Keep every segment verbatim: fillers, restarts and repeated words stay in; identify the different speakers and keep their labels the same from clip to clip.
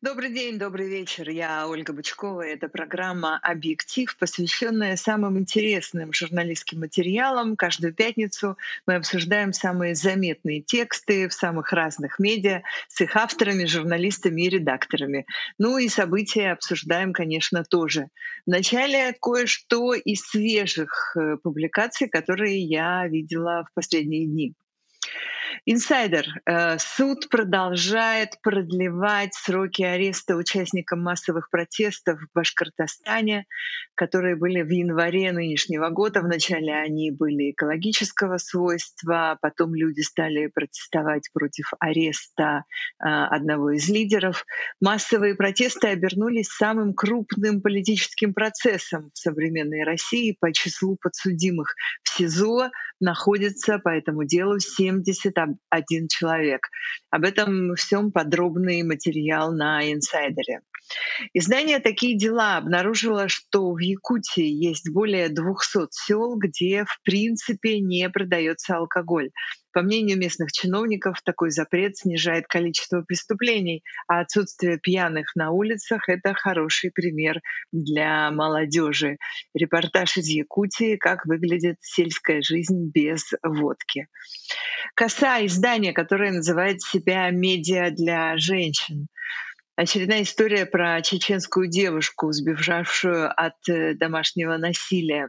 Speaker 1: Добрый день, добрый вечер. Я Ольга Бычкова. Это программа «Объектив», посвященная самым интересным журналистским материалам. Каждую пятницу мы обсуждаем самые заметные тексты в самых разных медиа с их авторами, журналистами и редакторами. Ну и события обсуждаем, конечно, тоже. Вначале кое-что из свежих э, публикаций, которые я видела в последние дни. Инсайдер. Э, Суд продолжает продлевать сроки ареста участникам массовых протестов в Башкортостане, которые были в январе нынешнего года. Вначале они были экологического свойства, потом люди стали протестовать против ареста э, одного из лидеров. Массовые протесты обернулись самым крупным политическим процессом в современной России по числу подсудимых. В СИЗО находится по этому делу семьдесят один человек. Об этом всем подробный материал на «Инсайдере». Издание «Такие дела» обнаружило, что в Якутии есть более двухсот сел, где в принципе не продается алкоголь. По мнению местных чиновников, такой запрет снижает количество преступлений, а отсутствие пьяных на улицах — это хороший пример для молодежи. Репортаж из Якутии «Как выглядит сельская жизнь без водки». «Коса» — издание, которое называет себя «медиа для женщин». Очередная история про чеченскую девушку, сбежавшую от э, домашнего насилия.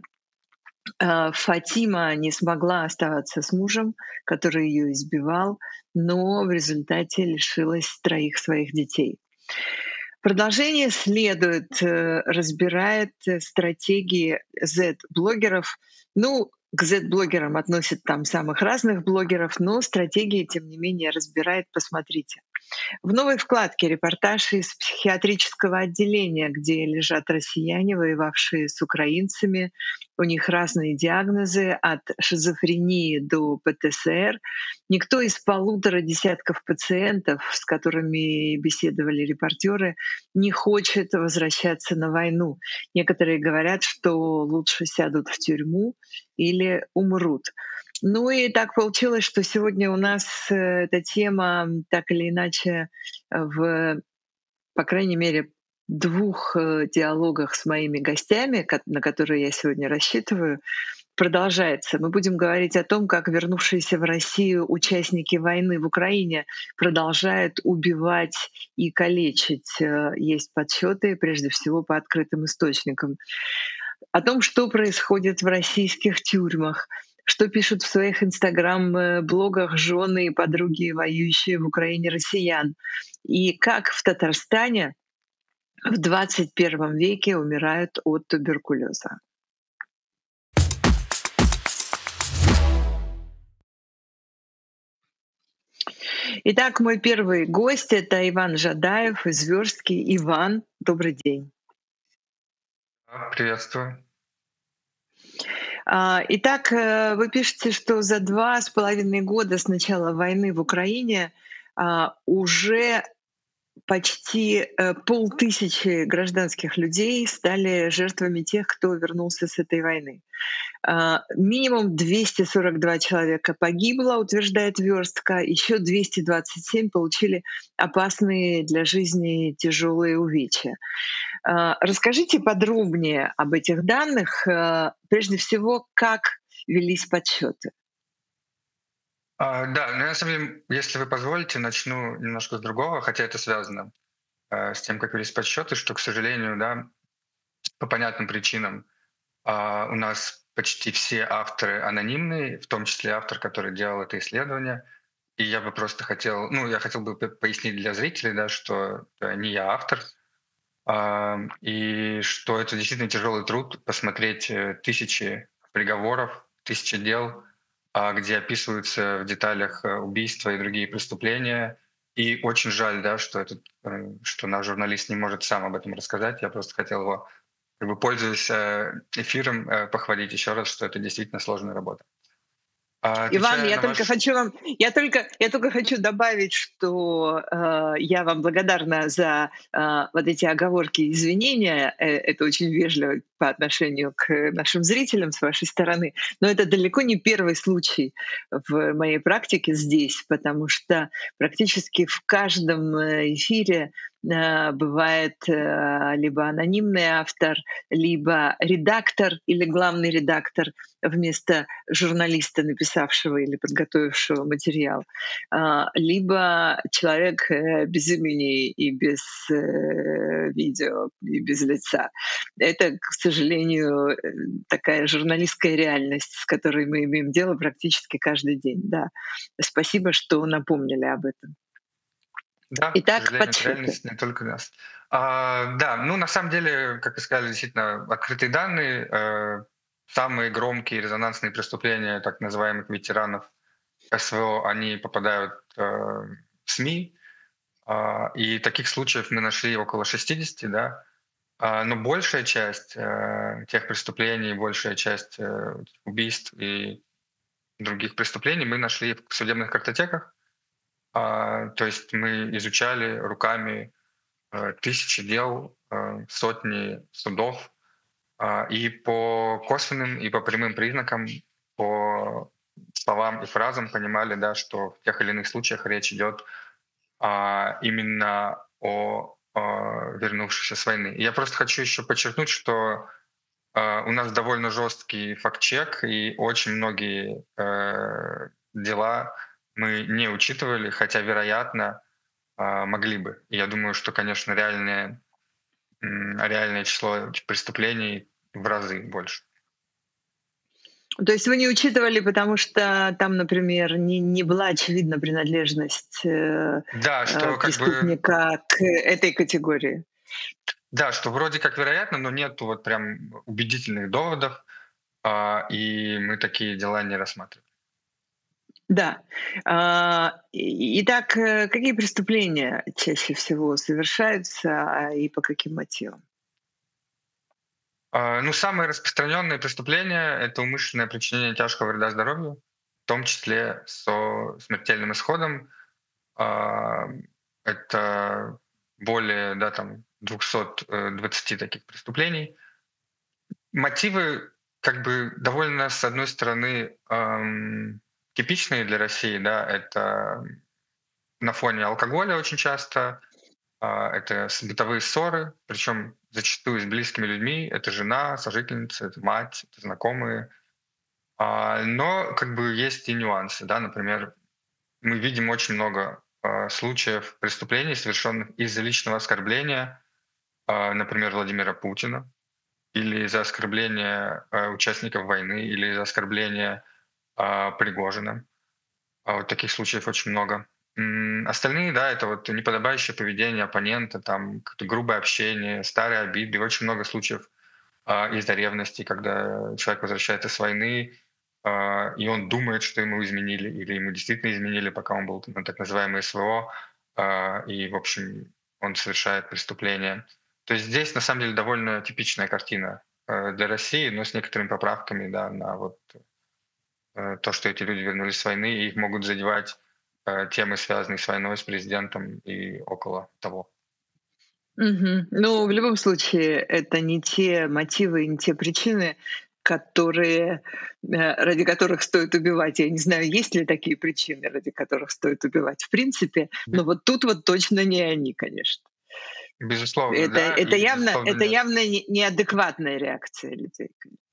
Speaker 1: Э, Фатима не смогла оставаться с мужем, который ее избивал, но в результате лишилась троих своих детей. Продолжение следует, э, разбирает э, стратегии Z-блогеров. Ну, к Z-блогерам относят там самых разных блогеров, но стратегии, тем не менее, разбирает. Посмотрите. В новой вкладке репортаж из психиатрического отделения, где лежат россияне, воевавшие с украинцами. У них разные диагнозы, от шизофрении до ПТСР. Никто из полутора десятков пациентов, с которыми беседовали репортеры, не хочет возвращаться на войну. Некоторые говорят, что лучше сядут в тюрьму или умрут. Ну и так получилось, что сегодня у нас э, эта тема так или иначе в, по крайней мере, двух э, диалогах с моими гостями, ко- на которые я сегодня рассчитываю, продолжается. Мы будем говорить о том, как вернувшиеся в Россию участники войны в Украине продолжают убивать и калечить. Э, Есть подсчеты, прежде всего, по открытым источникам. О том, что происходит в российских тюрьмах, что пишут в своих инстаграм-блогах жены и подруги, воюющие в Украине россиян, и как в Татарстане в двадцать первом веке умирают от туберкулеза. Итак, мой первый гость — это Иван Жадаев из Вёрстки. Иван, добрый день.
Speaker 2: Да, приветствую.
Speaker 1: А, Итак, э, вы пишете, что за два с половиной года с начала войны в Украине а, уже почти э, полтысячи гражданских людей стали жертвами тех, кто вернулся с этой войны. А, Минимум двести сорок два человека погибло, утверждает Верстка, еще двести двадцать семь получили опасные для жизни тяжелые увечья. А, Расскажите подробнее об этих данных. Э, Прежде всего, как велись подсчеты.
Speaker 2: А, да, ну, я, на самом деле, если вы позволите, начну немножко с другого, хотя это связано э, с тем, как велись подсчеты, что, к сожалению, да, по понятным причинам а, у нас почти все авторы анонимные, в том числе автор, который делал это исследование. И я бы просто хотел, ну, я хотел бы п- пояснить для зрителей, да, что э, не я автор, а, и что это действительно тяжелый труд посмотреть э, тысячи приговоров, тысячи дел, а, где описываются в деталях э, убийства и другие преступления. И очень жаль, да, что, этот, э, что наш журналист не может сам об этом рассказать. Я просто хотел его, как бы пользуясь э, эфиром, э, похвалить еще раз, что это действительно сложная работа. А,
Speaker 1: Иван,
Speaker 2: Отвечая
Speaker 1: я
Speaker 2: на
Speaker 1: только
Speaker 2: ваш...
Speaker 1: хочу вам, я только, я только хочу добавить, что э, я вам благодарна за э, вот эти оговорки и извинения. Э, это очень вежливо по отношению к нашим зрителям с вашей стороны. Но это далеко не первый случай в моей практике здесь, потому что практически в каждом э, эфире э, бывает э, либо анонимный автор, либо редактор или главный редактор вместо журналиста, написавшего или подготовившего материал, а, либо человек э, без имени и без э, видео, и без лица. Это, к сожалению, э, такая журналистская реальность, с которой мы имеем дело практически каждый день. Да. Спасибо, что напомнили об этом.
Speaker 2: Да, к
Speaker 1: Итак,
Speaker 2: сожалению, это
Speaker 1: подсчеты.
Speaker 2: реальность не только нас. А, да, ну на самом деле, как вы сказали, действительно, открытые данные, э, самые громкие резонансные преступления так называемых ветеранов СВО, они попадают э, в СМИ, а, и таких случаев мы нашли около шестидесяти, да. А, но большая часть э, тех преступлений, большая часть э, убийств и других преступлений мы нашли в судебных картотеках. А, то есть мы изучали руками э, тысячи дел, э, сотни судов, а, и по косвенным и по прямым признакам, по словам и фразам понимали, да, что в тех или иных случаях речь идет а, именно о а, вернувшихся с войны. И я просто хочу еще подчеркнуть, что а, у нас довольно жесткий факт-чек, и очень многие э, дела мы не учитывали, хотя, вероятно, а, могли бы. И я думаю, что, конечно, реальное, м, реальное число преступлений в разы больше.
Speaker 1: То есть вы не учитывали, потому что там, например, не, не была очевидна принадлежность э,
Speaker 2: Да,
Speaker 1: э,
Speaker 2: что как бы,
Speaker 1: преступника к этой категории.
Speaker 2: да, что вроде как вероятно, но нету вот прям убедительных доводов, а, и мы такие дела не рассматриваем.
Speaker 1: Да. А, и- Итак, э, какие преступления чаще всего совершаются а, и по каким мотивам?
Speaker 2: А, ну, самые распространенные преступления — это умышленное причинение тяжкого вреда здоровью, в том числе со смертельным исходом. А, Это более, да, там, двухсот двадцати таких преступлений. Мотивы как бы довольно, с одной стороны, ам, типичные для России, да, это на фоне алкоголя очень часто, а, это с бытовые ссоры, причем зачастую с близкими людьми. Это жена, сожительница, это мать, это знакомые. А, но как бы есть и нюансы, да, например, мы видим очень много а, случаев преступлений, совершенных из-за личного оскорбления, а, например, Владимира Путина, или из-за оскорбления а, участников войны, или из-за оскорбления а, Пригожина. А вот таких случаев очень много. М, Остальные, да, это вот неподобающее поведение оппонента, там какое-то грубое общение, старые обиды. Очень много случаев а, из-за ревности, когда человек возвращается с войны, а, и он думает, что ему изменили, или ему действительно изменили, пока он был на так называемой СВО, а, и, в общем, он совершает преступление. То есть здесь, на самом деле, довольно типичная картина э, для России, но с некоторыми поправками, да, на вот э, то, что эти люди вернулись с войны, и их могут задевать э, темы, связанные с войной, с президентом и около того.
Speaker 1: Мгм. Ну, в любом случае, это не те мотивы, не те причины, которые, э, ради которых стоит убивать. Я не знаю, есть ли такие причины, ради которых стоит убивать в принципе, но
Speaker 2: Бе-
Speaker 1: вот тут вот точно не они, конечно.
Speaker 2: Безусловно,
Speaker 1: Это,
Speaker 2: да,
Speaker 1: это
Speaker 2: и
Speaker 1: явно,
Speaker 2: безусловно
Speaker 1: это
Speaker 2: нет.
Speaker 1: явно не- неадекватная реакция людей.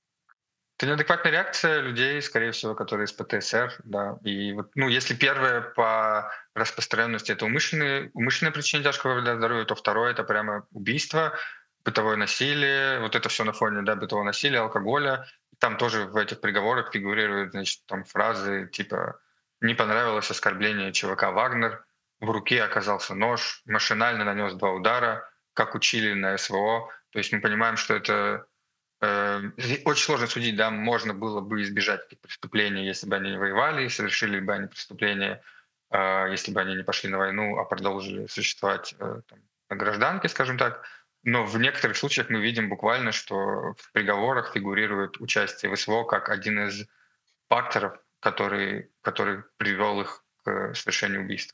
Speaker 2: Это неадекватная реакция людей, скорее всего, которые из ПТСР, да. И вот, ну, если первое по распространенности это умышленные, умышленное причинение тяжкого вреда здоровью, то второе это прямо убийство, бытовое насилие, вот это все на фоне, да, бытового насилия, алкоголя. Там тоже в этих приговорах фигурируют, значит, там фразы типа «не понравилось оскорбление ЧВК «Вагнер», в руке оказался нож, машинально нанес два удара, как учили на СВО». То есть мы понимаем, что это Э, и очень сложно судить, да, можно было бы избежать этих преступлений, если бы они не воевали, совершили бы они преступления, а, если бы они не пошли на войну, а продолжили существовать э, там, на гражданке, скажем так. Но в некоторых случаях мы видим буквально, что в приговорах фигурирует участие в СВО как один из факторов, который, который привел их к совершению убийства.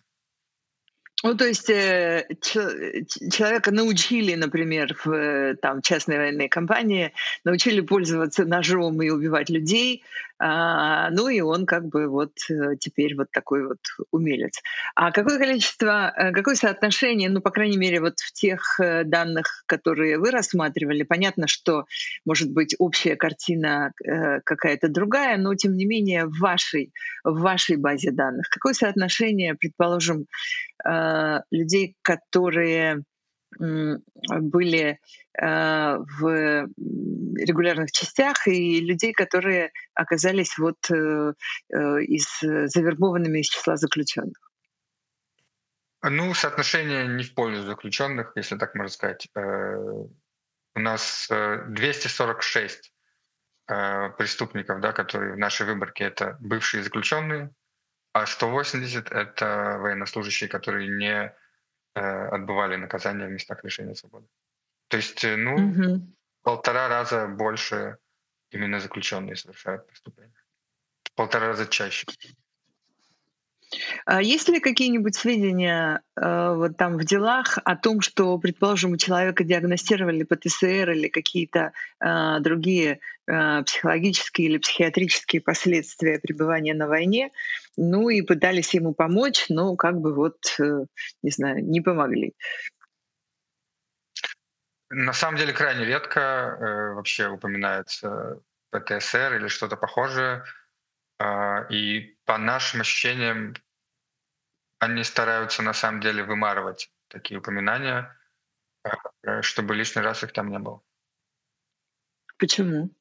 Speaker 1: Ну, то есть э, чел- ч- человека научили, например, в э, там, частной военной компании, научили пользоваться ножом и убивать людей, А, ну и он как бы вот э, теперь вот такой вот умелец. А какое количество, э, какое соотношение, ну, по крайней мере, вот в тех э, данных, которые вы рассматривали, понятно, что может быть общая картина э, какая-то другая, но тем не менее в вашей, в вашей базе данных, какое соотношение, предположим, э, людей, которые м, были э, в м, регулярных частях, и людей, которые оказались вот э, э, из э, завербованными из числа заключенных.
Speaker 2: Ну, соотношение не в пользу заключенных, если так можно сказать. Э, У нас э, двести сорок шесть э, преступников, да, которые в нашей выборке это бывшие заключенные, а сто восемьдесят это военнослужащие, которые не э, отбывали наказание в местах лишения свободы. То есть, э, ну,
Speaker 1: Мгм.
Speaker 2: полтора раза больше именно заключенные совершают преступления. В полтора раза чаще.
Speaker 1: А есть ли какие-нибудь сведения э, вот там в делах о том, что, предположим, у человека диагностировали П Т С Р или какие-то э, другие э, психологические или психиатрические последствия пребывания на войне, ну и пытались ему помочь, но как бы вот, э, не знаю, не помогли?
Speaker 2: На самом деле крайне редко э, вообще упоминается П Т С Р или что-то похожее. А, и по нашим ощущениям, они стараются на самом деле вымарывать такие упоминания, э, чтобы лишний раз их там не было.
Speaker 1: Почему?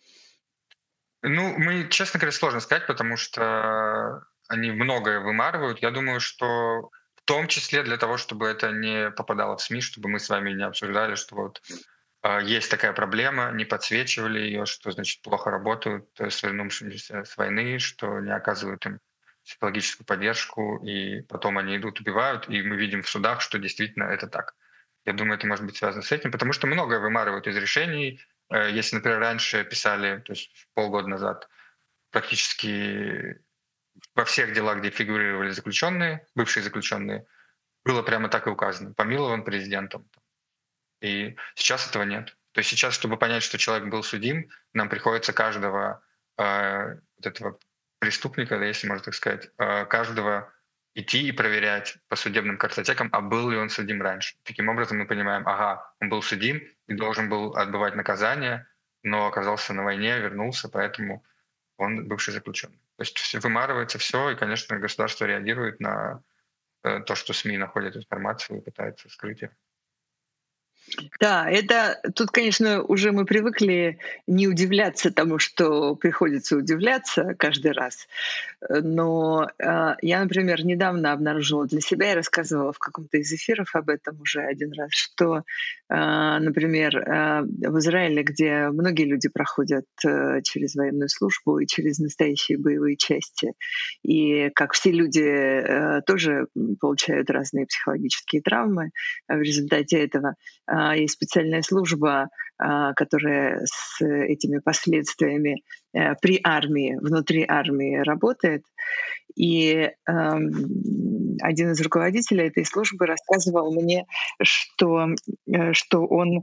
Speaker 2: Ну, мы, честно говоря, сложно сказать, потому что они многое вымарывают. Я думаю, что в том числе для того, чтобы это не попадало в СМИ, чтобы мы с вами не обсуждали, что вот а, есть такая проблема, не подсвечивали ее, что значит плохо работают э, с вернувшимися с войны, что не оказывают им психологическую поддержку, и потом они идут, убивают, и мы видим в судах, что действительно это так. Я думаю, это может быть связано с этим, потому что многое вымарывают из решений. Э, Если, например, раньше писали, то есть полгода назад, практически во всех делах, где фигурировали заключенные, бывшие заключенные, было прямо так и указано: помилован президентом. И сейчас этого нет. То есть сейчас, чтобы понять, что человек был судим, нам приходится каждого э, вот этого преступника, да, если можно так сказать, э, каждого идти и проверять по судебным картотекам, а был ли он судим раньше. Таким образом мы понимаем, ага, он был судим и должен был отбывать наказание, но оказался на войне, вернулся, поэтому он бывший заключенный. То есть всё вымарывается все, и, конечно, государство реагирует на э, то, что СМИ находят информацию и пытается скрыть её.
Speaker 1: Да, это тут, конечно, уже мы привыкли не удивляться тому, что приходится удивляться каждый раз. Э, Но э, я, например, недавно обнаружила для себя, я рассказывала в каком-то из эфиров об этом уже один раз, что, э, например, э, в Израиле, где многие люди проходят э, через военную службу и через настоящие боевые части, и как все люди э, тоже м, получают разные психологические травмы э, в результате этого, а, есть специальная служба, а, которая с этими последствиями э, при армии, внутри армии работает. И ам, один из руководителей этой службы рассказывал мне, что, э, что он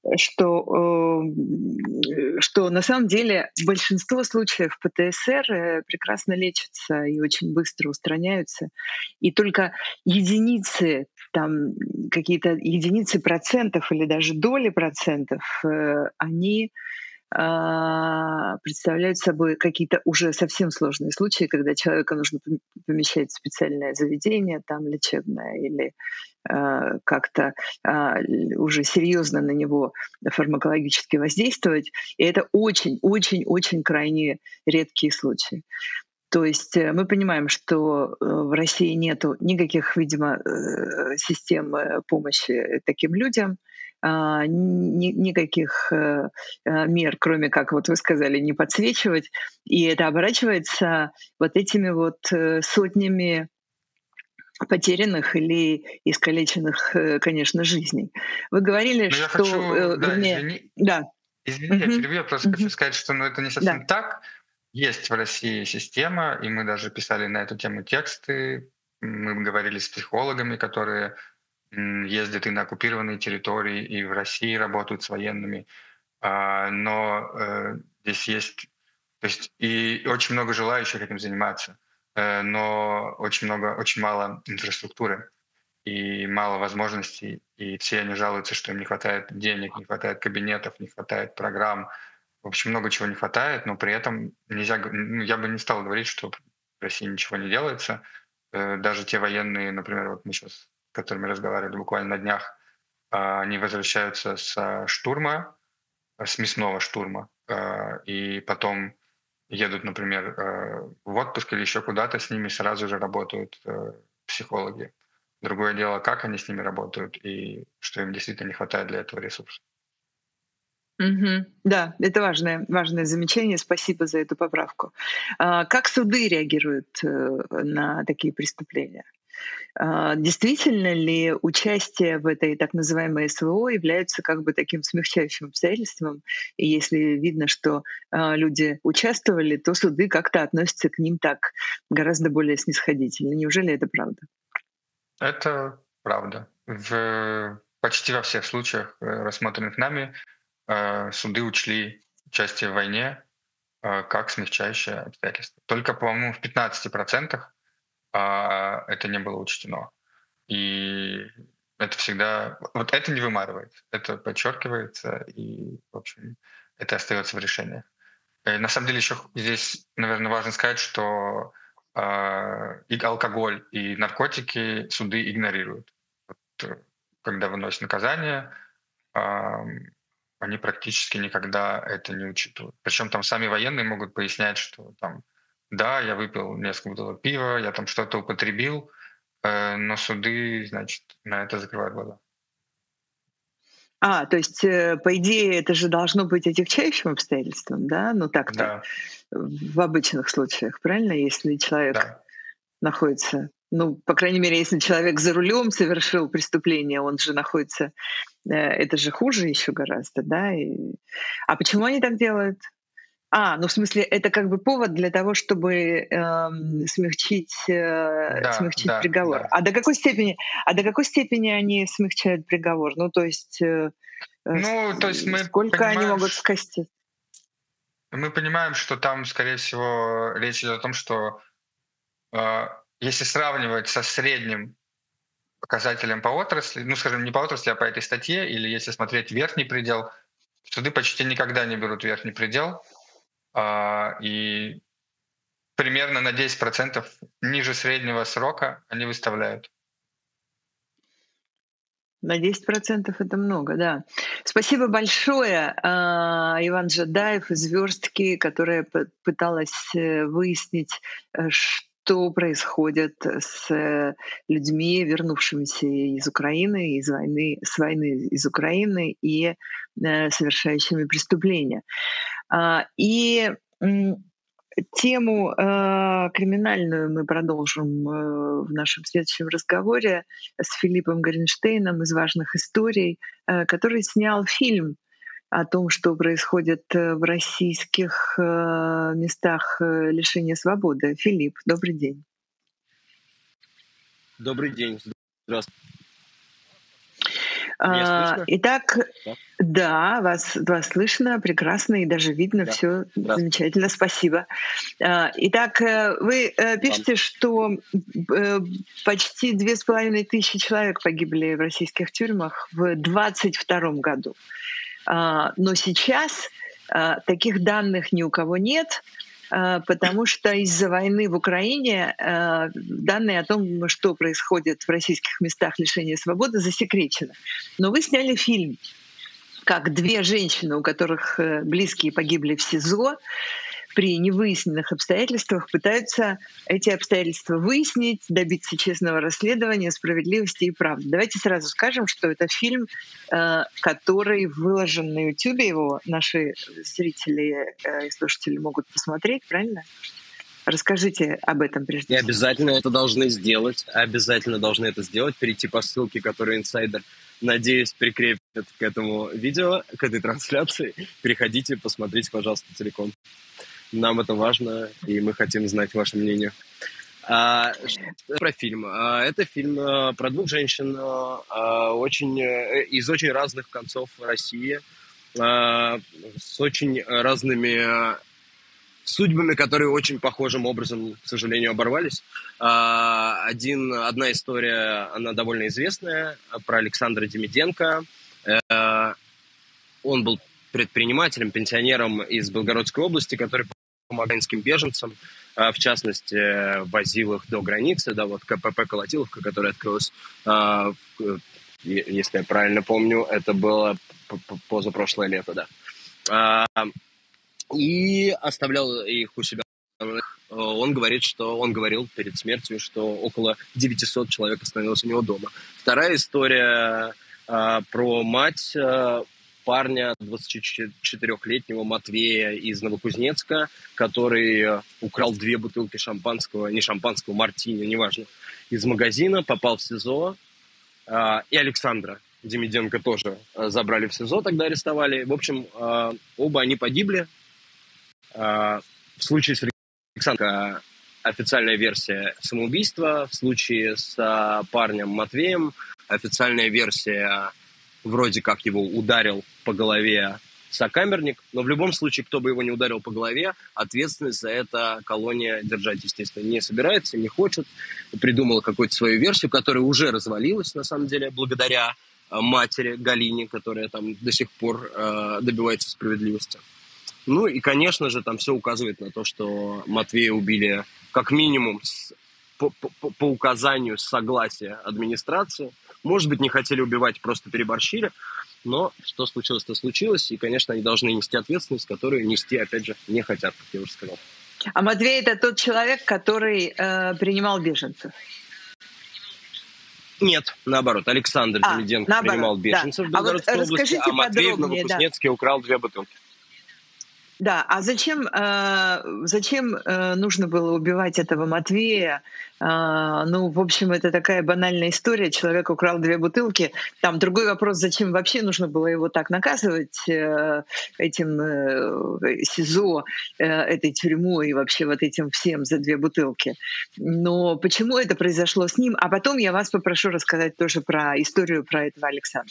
Speaker 1: что, э, что на самом деле большинство случаев П Т С Р э, прекрасно лечатся и очень быстро устраняются. И только единицы, там какие-то единицы процентов или даже доли процентов, э, они а, представляют собой какие-то уже совсем сложные случаи, когда человека нужно пом- помещать в специальное заведение, там лечебное, или а, как-то а, л- уже серьезно на него фармакологически воздействовать. И это очень-очень-очень крайне редкие случаи. То есть э, мы понимаем, что э, в России нету никаких, видимо, э, систем э, помощи таким людям, а, ни- никаких э, э, мер, кроме как, вот вы сказали, не подсвечивать. И это оборачивается вот этими вот э, сотнями потерянных или искалеченных, э, конечно, жизней. Вы говорили,
Speaker 2: Но я
Speaker 1: что,
Speaker 2: хочу,
Speaker 1: э,
Speaker 2: да,
Speaker 1: вернее,
Speaker 2: извини,
Speaker 1: да,
Speaker 2: извини, я
Speaker 1: мгм,
Speaker 2: перебью, я просто хочу
Speaker 1: мгм,
Speaker 2: сказать, что ну, это не
Speaker 1: да.
Speaker 2: совсем так. Есть в России система, и мы даже писали на эту тему тексты. Мы говорили с психологами, которые м, ездят и на оккупированные территории, и в России работают с военными. А, Но э, здесь есть То есть и очень много желающих этим заниматься, э, но очень много, очень мало инфраструктуры и мало возможностей, и все они жалуются, что им не хватает денег, не хватает кабинетов, не хватает программ. В общем, много чего не хватает, но при этом нельзя, г- ну, я бы не стал говорить, что в России ничего не делается. Э, Даже те военные, например, вот мы сейчас, с которыми разговаривали буквально на днях, а, они возвращаются с а, штурма, а, с мясного штурма, а, и потом едут, например, э, в отпуск или еще куда-то, с ними сразу же работают э, психологи. Другое дело, как они с ними работают и что им действительно не хватает для этого ресурсов.
Speaker 1: Мгм. Да, это важное, важное замечание. Спасибо за эту поправку. А, Как суды реагируют э, на такие преступления? А, Действительно ли участие в этой так называемой СВО является как бы таким смягчающим обстоятельством? И если видно, что а, люди участвовали, то суды как-то относятся к ним так гораздо более снисходительно. Неужели это правда?
Speaker 2: Это правда. В почти во всех случаях, э, рассмотренных нами, э, суды учли участие в войне э, как смягчающее обстоятельство. Только, по-моему, в пятнадцати процентах а, это не было учтено. И это всегда... Вот это не вымарывается, это подчеркивается, и, в общем, это остается в решении. Э, На самом деле еще здесь, наверное, важно сказать, что а, и алкоголь, и наркотики суды игнорируют. Вот, э, когда выносят наказание, ам, они практически никогда это не учитывают. Причем там сами военные могут пояснять, что там, да, я выпил несколько бутылок пива, я там что-то употребил, э, но суды, значит, на это закрывают глаза.
Speaker 1: А, то есть, э, по идее, это же должно быть отягчающим обстоятельством, да? Ну так-то,
Speaker 2: Да,
Speaker 1: в обычных случаях, правильно? Если человек
Speaker 2: да.
Speaker 1: находится, ну, по крайней мере, если человек за рулем совершил преступление, он же находится, э, это же хуже еще гораздо, да? И... А почему они так делают? А, ну в смысле, это как бы повод для того, чтобы эм, смягчить, э,
Speaker 2: Да,
Speaker 1: смягчить
Speaker 2: да,
Speaker 1: приговор.
Speaker 2: да.
Speaker 1: А до какой степени, а до какой степени они смягчают приговор? Ну, то есть э, э, с-
Speaker 2: Ну, то есть мы
Speaker 1: сколько они
Speaker 2: понимаем,
Speaker 1: могут
Speaker 2: ш-
Speaker 1: скостить?
Speaker 2: мы понимаем, что там, скорее всего, речь идет о том, что э, если сравнивать со средним показателем по отрасли, ну, скажем, не по отрасли, а по этой статье, или если смотреть верхний предел, суды почти никогда не берут верхний предел, а, и примерно на десять процентов ниже среднего срока они выставляют.
Speaker 1: На десять процентов это много, да. Спасибо большое, а, Иван Жадаев из «Верстки», которая п- пыталась э, выяснить, э, что происходит с э, людьми, вернувшимися из Украины, из войны, с войны из Украины и э, совершающими преступления. А, И м, тему э, криминальную мы продолжим э, в нашем следующем разговоре с Филиппом Горенштейном из «Важных историй», э, который снял фильм о том, что происходит э, в российских э, местах э, лишения свободы. Филипп, добрый день.
Speaker 3: Добрый день. Здравствуйте. Меня
Speaker 1: А,
Speaker 3: слышно?
Speaker 1: Итак,
Speaker 3: Да.
Speaker 1: да, вас, вас слышно прекрасно и даже видно,
Speaker 3: Да.
Speaker 1: все
Speaker 3: Здравствуйте.
Speaker 1: замечательно, спасибо. А, Итак, э, вы э,
Speaker 3: Вам.
Speaker 1: пишете, что э, почти две с половиной тысячи человек погибли в российских тюрьмах в двадцать втором году. А, Но сейчас а, таких данных ни у кого нет, а, потому что из-за войны в Украине а, данные о том, что происходит в российских местах лишения свободы, засекречены. Но вы сняли фильм, как две женщины, у которых э, близкие погибли в СИЗО, при невыясненных обстоятельствах пытаются эти обстоятельства выяснить, добиться честного расследования, справедливости и правды. Давайте сразу скажем, что это фильм, э, который выложен на YouTube, его наши зрители э, и слушатели могут посмотреть, правильно? Расскажите об этом
Speaker 3: И
Speaker 1: прежде всего.
Speaker 3: обязательно это должны сделать. Обязательно должны это сделать. Перейти по ссылке, которую инсайдер, надеюсь, прикрепит к этому видео, к этой трансляции. Переходите, посмотрите, пожалуйста, целиком. Нам это важно, и мы хотим знать ваше мнение. А, что про фильм. А, это фильм а, про двух женщин а, очень, э, из очень разных концов России, а, с очень разными судьбами, которые очень похожим образом, к сожалению, оборвались. Один, одна история, она довольно известная, про Александра Демиденко. Он был предпринимателем, пенсионером из Белгородской области, который помогал украинским беженцам, в частности, возил их до границы, да, вот КПП «Колотиловка», которая открылась, если я правильно помню, это было позапрошлое лето, да. И оставлял их у себя. Он говорит, что он говорил перед смертью, что около девятьсот человек остановилось у него дома. Вторая история а, про мать а, парня двадцатичетырёхлетнего Матвея из Новокузнецка, который украл две бутылки шампанского, не шампанского, мартини, неважно, из магазина, попал в СИЗО. А, и Александра Демиденко тоже а, забрали в СИЗО, тогда арестовали. В общем, а, оба они погибли. В случае с Александром официальная версия самоубийства, в случае с парнем Матвеем официальная версия вроде как его ударил по голове сокамерник, но в любом случае, кто бы его не ударил по голове, ответственность за это колония держать, естественно, не собирается, не хочет, придумала какую-то свою версию, которая уже развалилась, на самом деле, благодаря матери Галине, которая там до сих пор добивается справедливости. Ну и, конечно же, там все указывает на то, что Матвея убили как минимум с, по, по, по указанию, с согласия администрации. Может быть, не хотели убивать, просто переборщили. Но что случилось, то случилось. И, конечно, они должны нести ответственность, которую нести, опять же, не хотят, как я уже сказал.
Speaker 1: А Матвей — это тот человек, который э, принимал беженцев?
Speaker 3: Нет, наоборот. Александр а, Демиденко наоборот, принимал беженцев да. в Белгородской а вот области, а Матвей в Новокузнецке да. украл две бутылки.
Speaker 1: Да, а зачем, э, зачем э, нужно было убивать этого Матвея? Э, ну, в общем, это такая банальная история. Человек украл две бутылки. Там другой вопрос, зачем вообще нужно было его так наказывать э, этим э, СИЗО, э, этой тюрьмой и вообще вот этим всем за две бутылки. Но почему это произошло с ним? А потом я вас попрошу рассказать тоже про историю про этого Александра.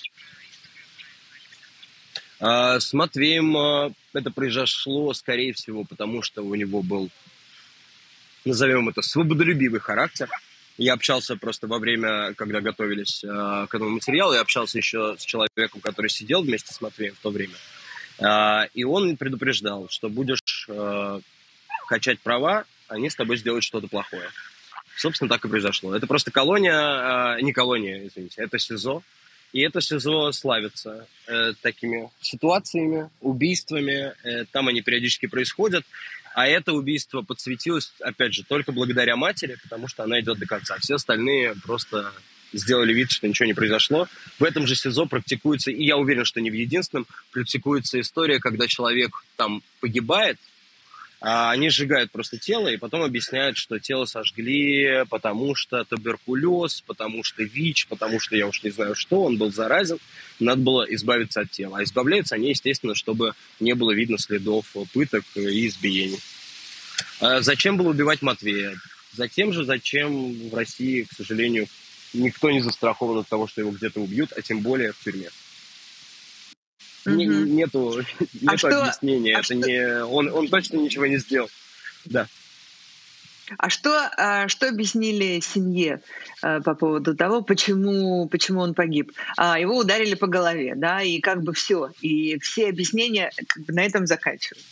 Speaker 3: А, с Матвеем это произошло, скорее всего, потому что у него был, назовем это, свободолюбивый характер. Я общался просто во время, когда готовились э, к этому материалу, я общался еще с человеком, который сидел вместе с Матвеем в то время. Э, и он предупреждал, что будешь э, качать права, они с тобой сделают что-то плохое. Собственно, так и произошло. Это просто колония, э, не колония, извините, это СИЗО. И это СИЗО славится э, такими ситуациями, убийствами. Э, там они периодически происходят. А это убийство подсветилось, опять же, только благодаря матери, потому что она идет до конца. Все остальные просто сделали вид, что ничего не произошло. В этом же СИЗО практикуется, и я уверен, что не в единственном, практикуется история, когда человек там погибает, а они сжигают просто тело и потом объясняют, что тело сожгли, потому что туберкулез, потому что ВИЧ, потому что я уж не знаю что, он был заразен, надо было избавиться от тела. А избавляются они, естественно, чтобы не было видно следов пыток и избиений. А зачем было убивать Матвея? Затем же, зачем в России, к сожалению, никто не застрахован от того, что его где-то убьют, а тем более в тюрьме. Mm-hmm. Нету, нету а что, объяснения. А это что... не, он, он точно ничего не сделал. Да.
Speaker 1: А что, что объяснили семье по поводу того, почему, почему он погиб? Его ударили по голове, да, и как бы все. И все объяснения как бы на этом заканчиваются.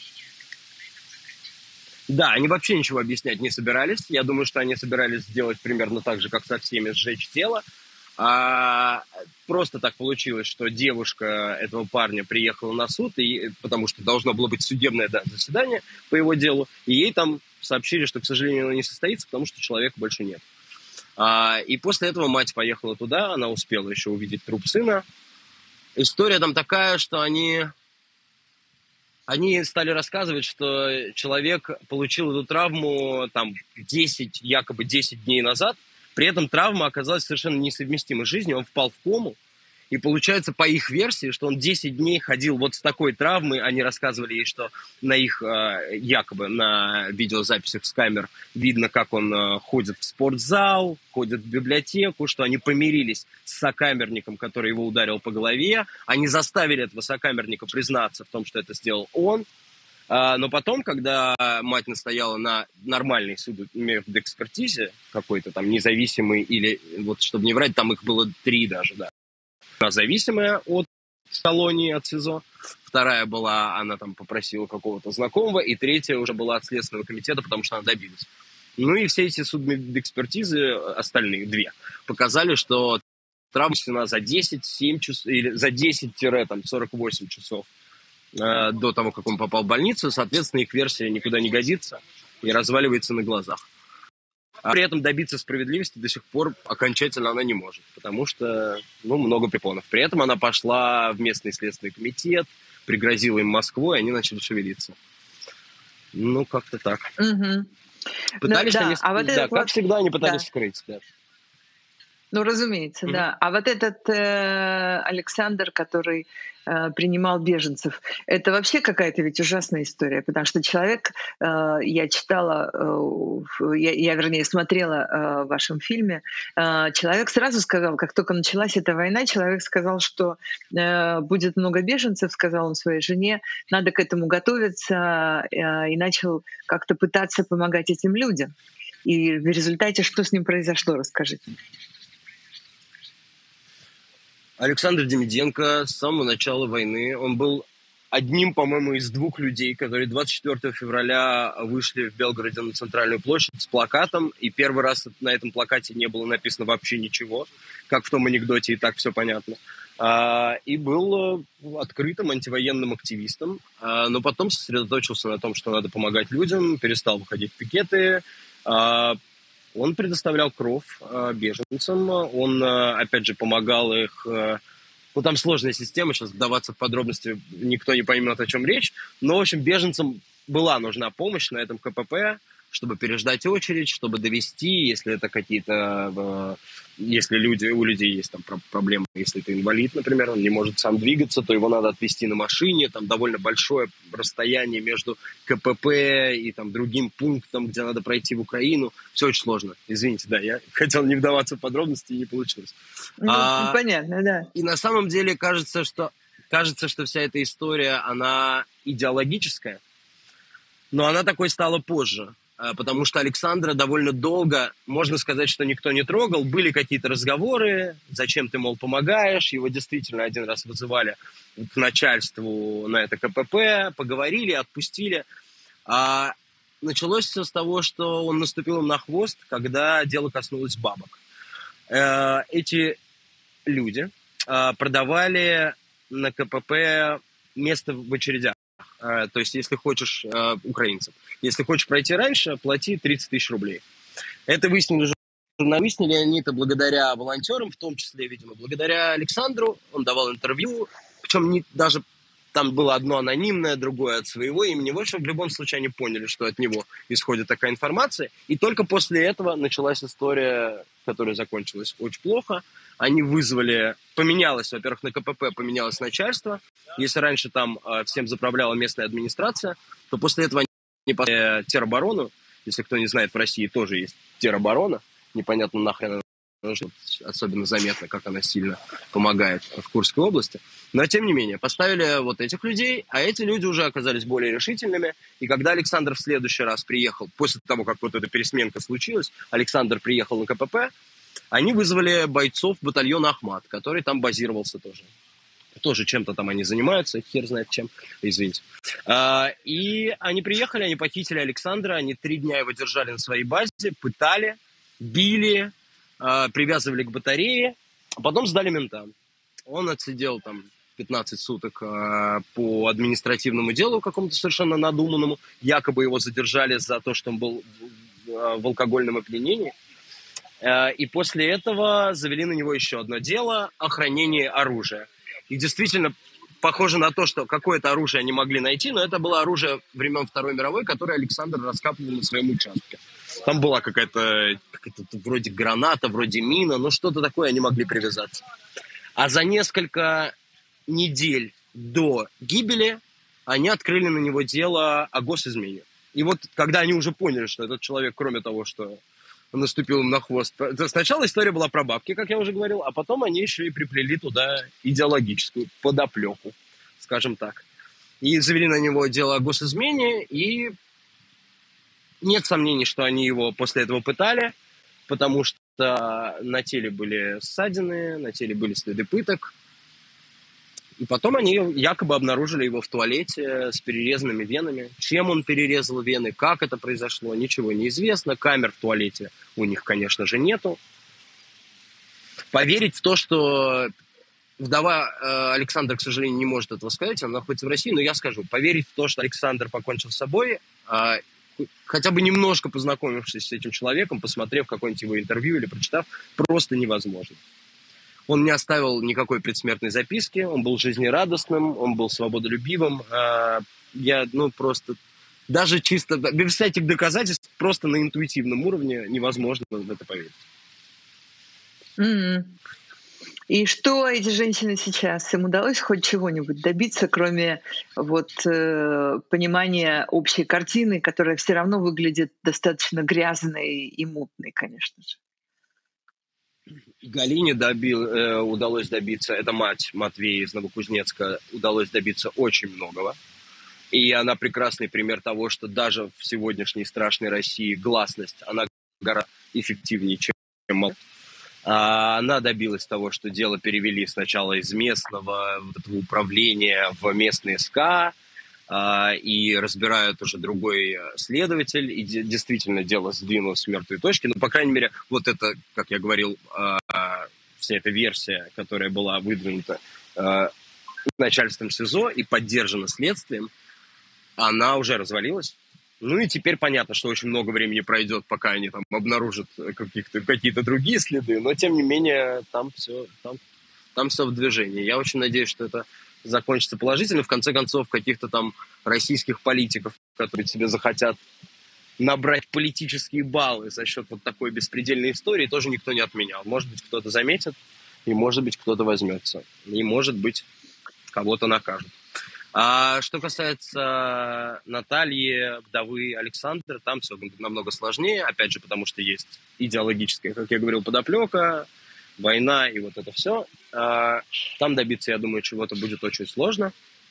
Speaker 3: Да, они вообще ничего объяснять не собирались. Я думаю, что они собирались сделать примерно так же, как со всеми, сжечь тело. А просто так получилось, что девушка этого парня приехала на суд, и, потому что должно было быть судебное да, заседание по его делу, и ей там сообщили, что, к сожалению, оно не состоится, потому что человека больше нет. А, и после этого мать поехала туда, она успела еще увидеть труп сына. История там такая, что они, они стали рассказывать, что человек получил эту травму там десять, якобы десять дней назад. При этом травма оказалась совершенно несовместимой с жизнью, он впал в кому, и получается, по их версии, что он десять дней ходил вот с такой травмой, они рассказывали ей, что на их, якобы, на видеозаписях с камер видно, как он ходит в спортзал, ходит в библиотеку, что они помирились с сокамерником, который его ударил по голове, они заставили этого сокамерника признаться в том, что это сделал он. А, но потом, когда мать настояла на нормальной судмедэкспертизе, какой-то там независимый, или, вот чтобы не врать, там их было три даже, да. Она зависимая от колонии, от СИЗО. Вторая была, она там попросила какого-то знакомого. И третья уже была от Следственного комитета, потому что она добилась. Ну и все эти судмедэкспертизы, остальные две, показали, что травма нанесена за десять-семь часов, или за десять-сорок восемь часов э, до того, как он попал в больницу. Соответственно, их версия никуда не годится и разваливается на глазах. А при этом добиться справедливости до сих пор окончательно она не может, потому что, ну, много препонов. При этом она пошла в местный следственный комитет, пригрозила им Москвой, и они начали шевелиться. Ну, как-то так.
Speaker 1: Мгм.
Speaker 3: Пытались
Speaker 1: Ну, да,
Speaker 3: они,
Speaker 1: а вот
Speaker 3: да,
Speaker 1: этот
Speaker 3: как
Speaker 1: вот,
Speaker 3: всегда, они пытались
Speaker 1: да.
Speaker 3: скрыть, да.
Speaker 1: Ну, разумеется,
Speaker 3: Мгм.
Speaker 1: да. А вот этот э, Александр, который э, принимал беженцев, это вообще какая-то ведь ужасная история, потому что человек, э, я читала, э, в- я, я, вернее, смотрела э, в вашем фильме, э, человек сразу сказал, как только началась эта война, человек сказал, что э, будет много беженцев, сказал он своей жене, надо к этому готовиться, э, и начал как-то пытаться помогать этим людям. И в результате что с ним произошло, расскажите.
Speaker 3: Александр Демиденко с самого начала войны, он был одним, по-моему, из двух людей, которые двадцать четвёртого февраля вышли в Белгороде на центральную площадь с плакатом, и первый раз на этом плакате не было написано вообще ничего, как в том анекдоте, и так все понятно. А, и был э, открытым антивоенным активистом, а, но потом сосредоточился на том, что надо помогать людям, перестал выходить в пикеты. А, он предоставлял кров э, беженцам, он, э, опять же, помогал их... э, ну, там сложная система, сейчас вдаваться в подробности никто не поймет, о чем речь. Но, в общем, беженцам была нужна помощь на этом КПП, чтобы переждать очередь, чтобы довести, если это какие-то... э, если люди, у людей есть там про- проблемы, если это инвалид, например, он не может сам двигаться, то его надо отвезти на машине, там довольно большое расстояние между КПП и там другим пунктом, где надо пройти в Украину. Все очень сложно. Извините, да, я хотел не вдаваться в подробности, и не получилось.
Speaker 1: Ну,
Speaker 3: А,
Speaker 1: понятно, да.
Speaker 3: и на самом деле кажется, что, кажется, что вся эта история, она идеологическая, но она такой стала позже, а, потому что Александра довольно долго, можно сказать, что никто не трогал, были какие-то разговоры, зачем ты, мол, помогаешь, его действительно один раз вызывали к начальству на это КПП, поговорили, отпустили. А началось все с того, что он наступил им на хвост, когда дело коснулось бабок. Э, Эти люди э, продавали на КПП место в очередях. Э, То есть, если хочешь, э, украинцам, если хочешь пройти раньше, плати тридцать тысяч рублей. Это выяснили журналисты, выяснили они это благодаря волонтерам, в том числе, видимо, благодаря Александру. Он давал интервью, причем не, даже там было одно анонимное, другое от своего имени. В общем, в любом случае они поняли, что от него исходит такая информация. И только после этого началась история, которая закончилась очень плохо. Они вызвали, поменялось, во-первых, на КПП поменялось начальство. Если раньше там э, всем заправляла местная администрация, то после этого они пошли тероборону. Если кто не знает, в России тоже есть тероборона. Непонятно нахрен она нужна, особенно заметно, как она сильно помогает в Курской области. Но, тем не менее, поставили вот этих людей, а эти люди уже оказались более решительными. И когда Александр в следующий раз приехал, после того, как вот эта пересменка случилась, Александр приехал на КПП, они вызвали бойцов батальона «Ахмат», который там базировался тоже. Тоже чем-то там они занимаются, хер знает чем, извините. А, и они приехали, они похитили Александра, они три дня его держали на своей базе, пытали, били, а, привязывали к батарее, а потом сдали ментам. Он отсидел там пятнадцать суток а, по административному делу какому-то совершенно надуманному. Якобы его задержали за то, что он был в, в алкогольном опьянении. А, и после этого завели на него еще одно дело – охранение оружия. И действительно похоже на то, что какое-то оружие они могли найти, но это было оружие времен Второй мировой, которое Александр раскапывал на своем участке. Там была какая-то, какая-то вроде граната, вроде мина, но что-то такое они могли привязаться. А за несколько недель до гибели они открыли на него дело о госизмене. И вот когда они уже поняли, что этот человек, кроме того, что наступил им на хвост. Сначала история была про бабки, как я уже говорил, а потом они еще и приплели туда идеологическую подоплеку, скажем так. и завели на него дело о госизмене, и нет сомнений, что они его после этого пытали, потому что на теле были ссадины, на теле были следы пыток. И потом они якобы обнаружили его в туалете с перерезанными венами. Чем он перерезал вены, как это произошло, ничего не известно. Камер в туалете у них, конечно же, нету. Поверить в то, что вдова э, Александра, к сожалению, не может этого сказать, она находится в России, но я скажу, поверить в то, что Александр покончил с собой, э, хотя бы немножко познакомившись с этим человеком, посмотрев какое-нибудь его интервью или прочитав, просто невозможно. Он не оставил никакой предсмертной записки, он был жизнерадостным, он был свободолюбивым. Э, я, ну, просто, даже чисто, без всяких доказательств, просто на интуитивном уровне невозможно в это поверить.
Speaker 1: Mm-hmm. И что эти женщины сейчас? Им удалось хоть чего-нибудь добиться, кроме вот, э, понимания общей картины, которая все равно выглядит достаточно грязной и мутной, конечно же?
Speaker 3: Галине добил, э, удалось добиться, это мать Матвея из Новокузнецка, удалось добиться очень многого. И она прекрасный пример того, что даже в сегодняшней страшной России гласность, она гораздо эффективнее, чем молчание. Она добилась того, что дело перевели сначала из местного вот этого управления в местный СК, и разбирают уже другой следователь, и действительно дело сдвинулось с мертвой точки. Ну, по крайней мере, вот это, как я говорил, вся эта версия, которая была выдвинута начальством СИЗО и поддержана следствием, она уже развалилась. Ну и теперь понятно, что очень много времени пройдет, пока они там обнаружат каких-то, какие-то другие следы, но тем не менее там все, там, там все в движении. Я очень надеюсь, что это закончится положительно. В конце концов, каких-то там российских политиков, которые себе захотят набрать политические баллы за счет вот такой беспредельной истории, тоже никто не отменял. Может быть, кто-то заметит, и может быть, кто-то возьмется. И может быть, кого-то накажут. А что касается Натальи, вдовы Александра, там все намного сложнее, опять же, потому что есть идеологическая, как я говорил, подоплека, война и вот это все. Там добиться, я думаю, чего-то будет очень сложно.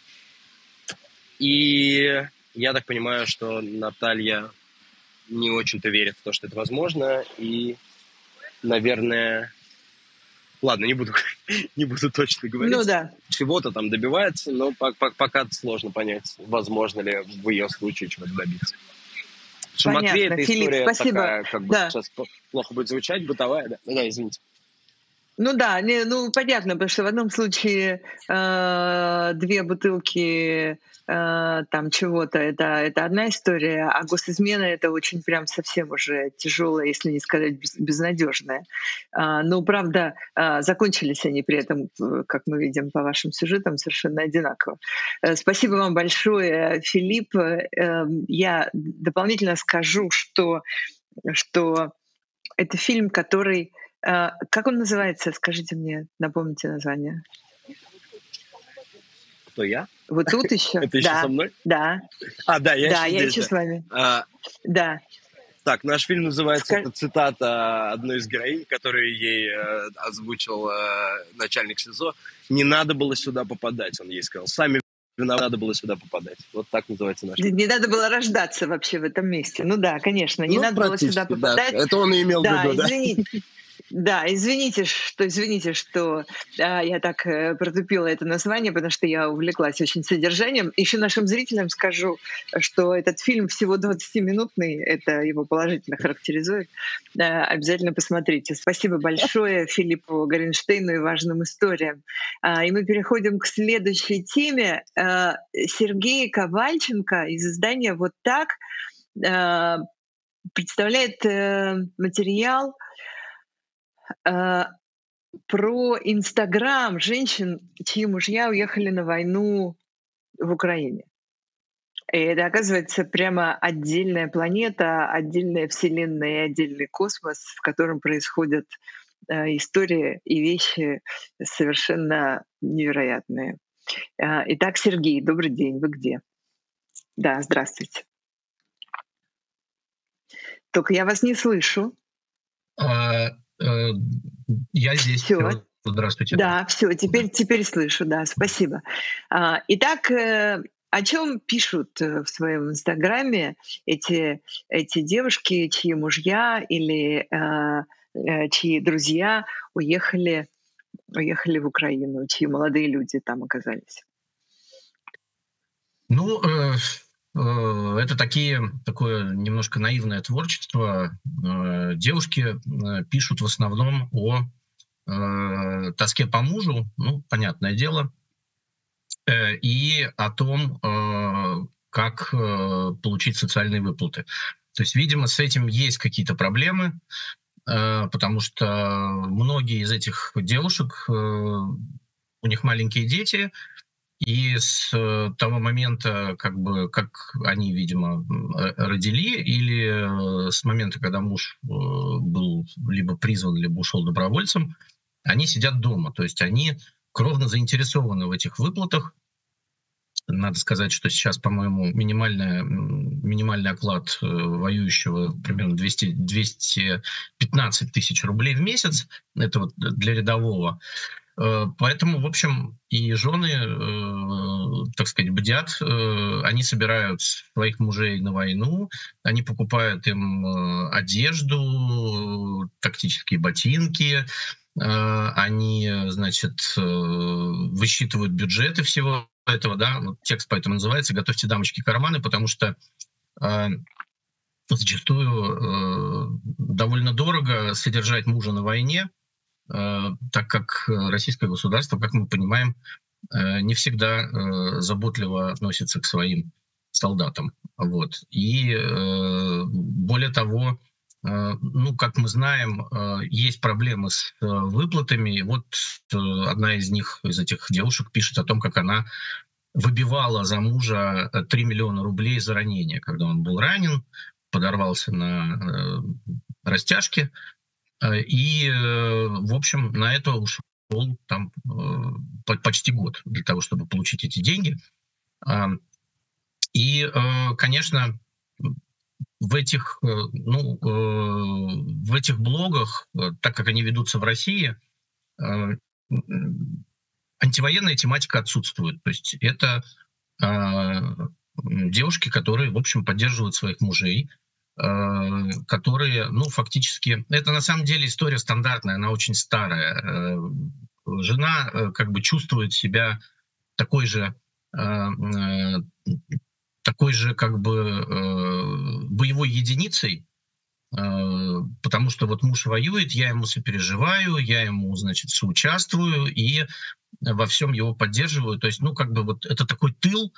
Speaker 3: И я так понимаю, что Наталья не очень-то верит в то, что это возможно, и, наверное... Ладно, не буду, не буду точно говорить.
Speaker 1: Ну, да.
Speaker 3: Чего-то там добивается, но пока сложно понять, возможно ли в ее случае чего-то добиться. Что Матвей, эта
Speaker 1: Филипп,
Speaker 3: история
Speaker 1: спасибо.
Speaker 3: Такая, как бы
Speaker 1: да.
Speaker 3: сейчас плохо будет звучать, бытовая, да? Да, извините.
Speaker 1: Ну да, не, ну понятно, потому что в одном случае э, две бутылки э, там чего-то, это, это одна история, а госизмена — это очень прям совсем уже тяжелая, если не сказать без, безнадежная. Э, но, правда, э, закончились они при этом, как мы видим по вашим сюжетам, совершенно одинаково. Э, спасибо вам большое, Филипп. Э, я дополнительно скажу, что, что это фильм, который... Uh, как он называется? Скажите мне, напомните название.
Speaker 3: Кто, я?
Speaker 1: Вот тут еще.
Speaker 3: Это еще со мной?
Speaker 1: Да.
Speaker 3: А, да, я
Speaker 1: да,
Speaker 3: еще
Speaker 1: я
Speaker 3: здесь.
Speaker 1: еще
Speaker 3: Да.
Speaker 1: с вами.
Speaker 3: А,
Speaker 1: да.
Speaker 3: Так, наш фильм называется,
Speaker 1: Скаж...
Speaker 3: это цитата одной из героинь, которую ей э, озвучил э, начальник СИЗО. «Не надо было сюда попадать», он ей сказал. «Сами надо было сюда попадать». Вот так называется наш фильм.
Speaker 1: Не надо было рождаться вообще в этом месте. Ну да, конечно, не
Speaker 3: ну,
Speaker 1: надо было сюда попадать.
Speaker 3: Да. Это он и имел
Speaker 1: да,
Speaker 3: в виду, да?
Speaker 1: Извините. Да, извините, что, извините, что а, я так э, протупила это название, потому что я увлеклась очень содержанием. Еще нашим зрителям скажу, что этот фильм всего двадцатиминутный, это его положительно характеризует. А, обязательно посмотрите. Спасибо большое Филиппу Горенштейну и важным историям. А, и мы переходим к следующей теме. А, Сергей Ковальченко из издания «Вот так» а, представляет а, материал про Инстаграм женщин, чьи мужья уехали на войну в Украине. И это, оказывается, прямо отдельная планета, отдельная вселенная и отдельный космос, в котором происходят э, истории и вещи совершенно невероятные. Э, итак, Сергей, добрый день, вы где? Да, здравствуйте. Только я вас не слышу.
Speaker 4: А, э, я здесь.
Speaker 1: Всё.
Speaker 4: Здравствуйте.
Speaker 1: Да, все, теперь, теперь слышу, да, спасибо. А, итак, э, О чем пишут э, в своем инстаграме эти, эти девушки, чьи мужья или э, э, чьи друзья уехали, уехали в Украину, чьи молодые люди там оказались?
Speaker 4: Ну, э, э, это такие, такое немножко наивное творчество. Э, девушки э, пишут в основном о э, тоске по мужу, ну, понятное дело, э, и о том, э, как э, получить социальные выплаты. То есть, видимо, с этим есть какие-то проблемы, э, потому что многие из этих девушек, э, у них маленькие дети, и с э, того момента, как бы, как они, видимо, э, родили, или э, с момента, когда муж э, был либо призван, либо ушел добровольцем, они сидят дома. То есть они кровно заинтересованы в этих выплатах. Надо сказать, что сейчас, по-моему, минимальный, минимальный оклад э, воюющего примерно двести, двести пятнадцать тысяч рублей в месяц. Это вот для рядового. Э, Поэтому, в общем, и жены, э, так сказать, бдят, э, они собирают своих мужей на войну, они покупают им э, одежду, тактические ботинки, э, они, значит, э, высчитывают бюджеты всего этого, да, вот текст поэтому называется «Готовьте, дамочки, карманы», потому что э, зачастую э, довольно дорого содержать мужа на войне, так как российское государство, как мы понимаем, не всегда заботливо относится к своим солдатам. Вот. И более того, ну, как мы знаем, есть проблемы с выплатами. Вот одна из них, из этих девушек, пишет о том, как она выбивала за мужа три миллиона рублей за ранение, когда он был ранен, подорвался на растяжке. И, в общем, на это ушел там почти год для того, чтобы получить эти деньги. И, конечно, в этих, ну, в этих блогах, так как они ведутся в России, антивоенная тематика отсутствует. То есть это девушки, которые, в общем, поддерживают своих мужей, которые, ну, фактически... Это на самом деле история стандартная, она очень старая. Жена как бы чувствует себя такой же, такой же как бы боевой единицей, потому что вот муж воюет, я ему сопереживаю, я ему, значит, соучаствую и во всем его поддерживаю. То есть, ну, как бы вот это такой тыл,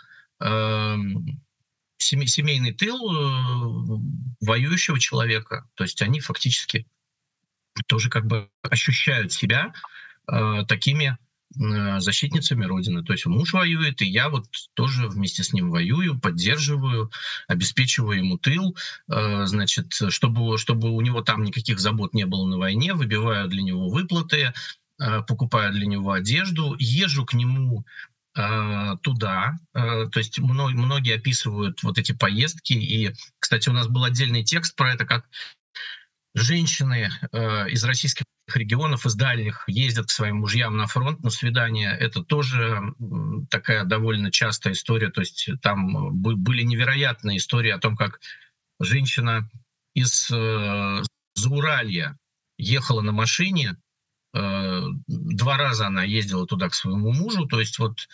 Speaker 4: семейный тыл э, воюющего человека. То есть они фактически тоже как бы ощущают себя э, такими э, защитницами Родины. То есть муж воюет, и я вот тоже вместе с ним воюю, поддерживаю, обеспечиваю ему тыл, э, значит, чтобы, чтобы у него там никаких забот не было на войне, выбиваю для него выплаты, э, покупаю для него одежду, езжу к нему туда. То есть многие описывают вот эти поездки. И, кстати, у нас был отдельный текст про это, как женщины из российских регионов, из дальних, ездят к своим мужьям на фронт на свидания. Это тоже такая довольно частая история. То есть там были невероятные истории о том, как женщина из Зауралья ехала на машине. Два раза она ездила туда к своему мужу, то есть вот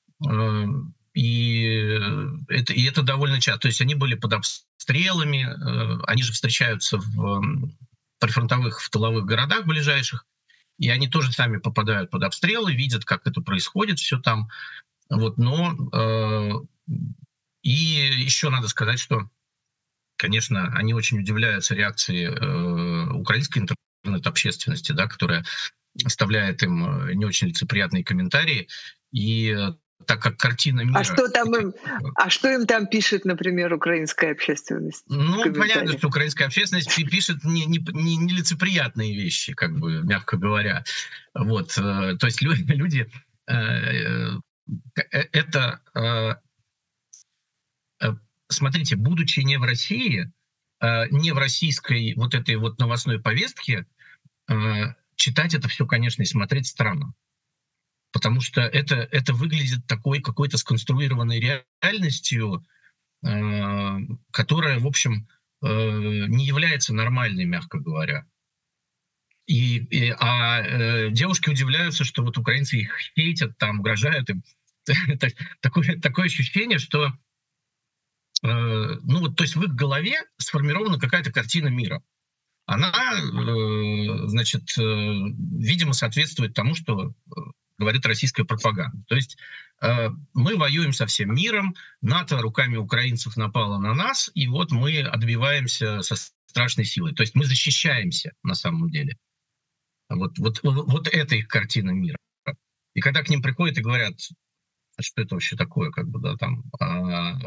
Speaker 4: и это, и это довольно часто. То есть они были под обстрелами, они же встречаются в прифронтовых, в тыловых городах ближайших, и они тоже сами попадают под обстрелы, видят, как это происходит, все там. Вот, но и еще надо сказать, что, конечно, они очень удивляются реакции украинской интернет-общественности, да, которая оставляет им не очень лицеприятные комментарии. И так как картина мира...
Speaker 1: А что там им, а что им там пишет, например, украинская общественность?
Speaker 4: Ну, понятно, что украинская общественность пишет не, не, не, не лицеприятные вещи, как бы, мягко говоря. Вот, то есть люди... люди это... Смотрите, будучи не в России, не в российской вот этой вот новостной повестке, читать это все, конечно, и смотреть странно. потому что это, это выглядит такой какой-то сконструированной реальностью, э, которая, в общем, э, не является нормальной, мягко говоря. И, и, а э, девушки удивляются, что вот украинцы их хейтят, там, угрожают им. такое, такое ощущение, что э, ну вот, то есть в их голове сформирована какая-то картина мира. Она, э, значит, э, видимо, соответствует тому, что говорит российская пропаганда. То есть э, мы воюем со всем миром, НАТО руками украинцев напало на нас, и вот мы отбиваемся со страшной силой. То есть мы защищаемся на самом деле. Вот, вот, вот это их картина мира. И когда к ним приходят и говорят, что это вообще такое, как бы, да, там, а,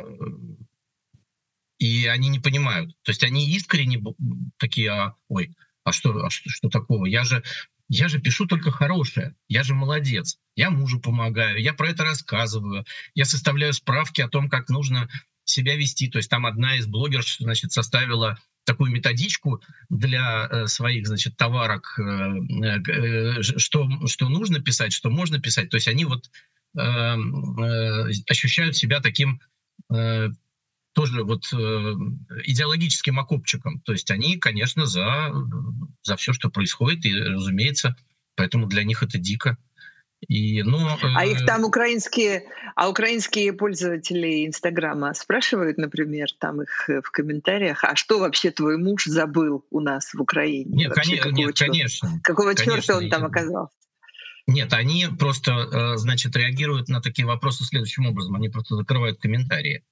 Speaker 4: и они не понимают. То есть они искренне такие, а, ой, а что, а что, что такого? Я же, я же пишу только хорошее, я же молодец, я мужу помогаю, я про это рассказываю, я составляю справки о том, как нужно себя вести. То есть там одна из блогерш, значит, составила такую методичку для э, своих, значит, товарок, э, э, что, что нужно писать, что можно писать. То есть они вот э, э, ощущают себя таким э, тоже вот э, идеологическим окопчиком. То есть они, конечно, за, за все, что происходит, и, разумеется, поэтому для них это дико. И, ну, э...
Speaker 1: А их там украинские, а украинские пользователи Инстаграма спрашивают, например, там их в комментариях, а что вообще твой муж забыл у нас в Украине?
Speaker 4: Нет,
Speaker 1: вообще,
Speaker 4: кон... нет конечно.
Speaker 1: Какого
Speaker 4: конечно,
Speaker 1: черта он там оказался?
Speaker 4: Нет, они просто, значит, реагируют на такие вопросы следующим образом. Они просто закрывают комментарии.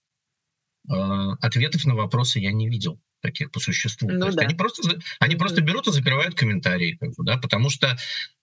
Speaker 4: Ответов на вопросы я не видел таких по существу.
Speaker 1: Ну,
Speaker 4: То есть
Speaker 1: да.
Speaker 4: они просто, они mm-hmm. просто берут и закрывают комментарии, как бы, да, потому что,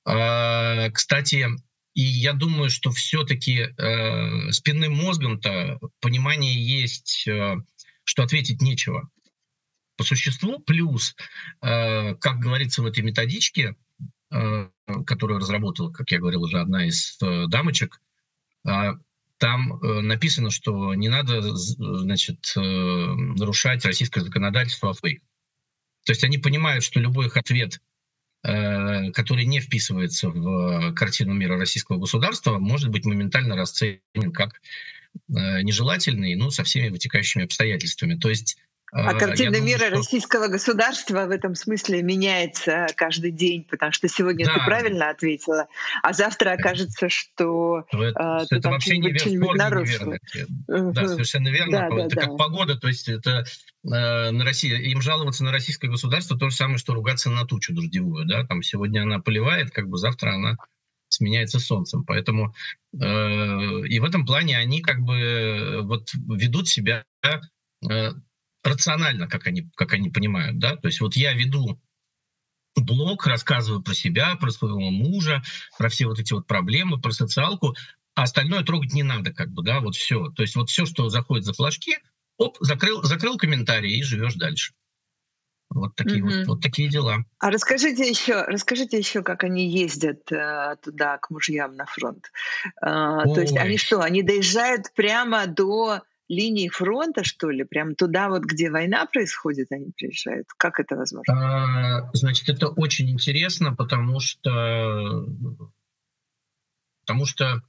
Speaker 4: кстати, и я думаю, что все-таки э, спинным мозгом-то понимание есть, э, что ответить нечего по существу. Плюс, э, как говорится в этой методичке, э, которую разработала, как я говорил, уже одна из э, дамочек, э, там э, написано, что не надо, значит, э, нарушать российское законодательство о фейк. То есть они понимают, что любой их ответ, который не вписывается в картину мира российского государства, может быть моментально расценен как нежелательный, ну, со всеми вытекающими обстоятельствами. То есть,
Speaker 1: а картина
Speaker 4: думаю,
Speaker 1: мира
Speaker 4: что...
Speaker 1: российского государства в этом смысле меняется каждый день, потому что сегодня да. ты правильно ответила, а завтра окажется, что
Speaker 4: это,
Speaker 1: ты
Speaker 4: это
Speaker 1: там
Speaker 4: вообще
Speaker 1: что-нибудь нарушила.
Speaker 4: Uh-huh. Да, совершенно верно.
Speaker 1: Да,
Speaker 4: это
Speaker 1: да,
Speaker 4: как
Speaker 1: да.
Speaker 4: погода, то есть это э, на России, им жаловаться на российское государство то же самое, что ругаться на тучу дождевую. Да? Там сегодня она поливает, как бы завтра она сменяется солнцем. Поэтому э, и в этом плане они как бы вот ведут себя э, рационально, как они, как они понимают, да, то есть вот я веду блог, рассказываю про себя, про своего мужа, про все вот эти вот проблемы, про социалку, а остальное трогать не надо, как бы, да, вот все. То есть вот все, что заходит за флажки, оп, закрыл, закрыл комментарий и живешь дальше. Вот такие mm-hmm. вот, вот такие дела.
Speaker 1: А расскажите еще, расскажите еще, как они ездят э, туда к мужьям на фронт. Э, то есть они что, они доезжают прямо до линии фронта, что ли? Прям туда вот, где война происходит, они приезжают? Как это возможно?
Speaker 4: А, значит, это очень интересно, потому что, потому что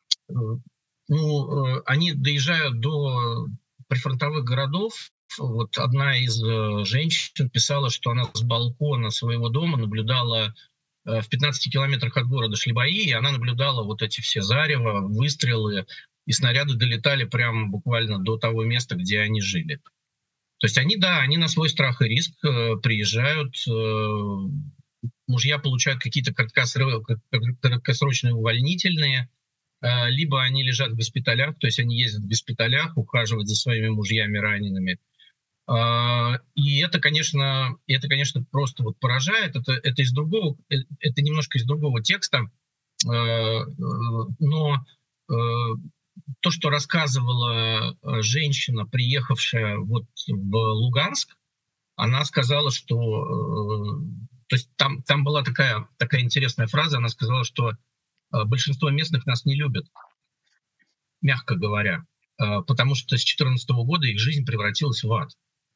Speaker 4: ну, они доезжают до прифронтовых городов. Вот одна из женщин писала, что она с балкона своего дома наблюдала в пятнадцати километрах от города шли бои, и она наблюдала вот эти все зарево, выстрелы, и снаряды долетали прямо буквально до того места, где они жили. То есть они, да, они на свой страх и риск э, приезжают, э, мужья получают какие-то краткосрочные увольнительные, э, либо они лежат в госпиталях, то есть они ездят в госпиталях, ухаживают за своими мужьями ранеными. Э, и это, конечно, это, конечно, просто вот поражает. Это, это из другого, это немножко из другого текста, э, э, но э, то, что рассказывала женщина, приехавшая вот в Луганск, она сказала, что... Э, то есть там, там была такая, такая интересная фраза, она сказала, что э, большинство местных нас не любят, мягко говоря, э, потому что с две тысячи четырнадцатого года их жизнь превратилась в ад.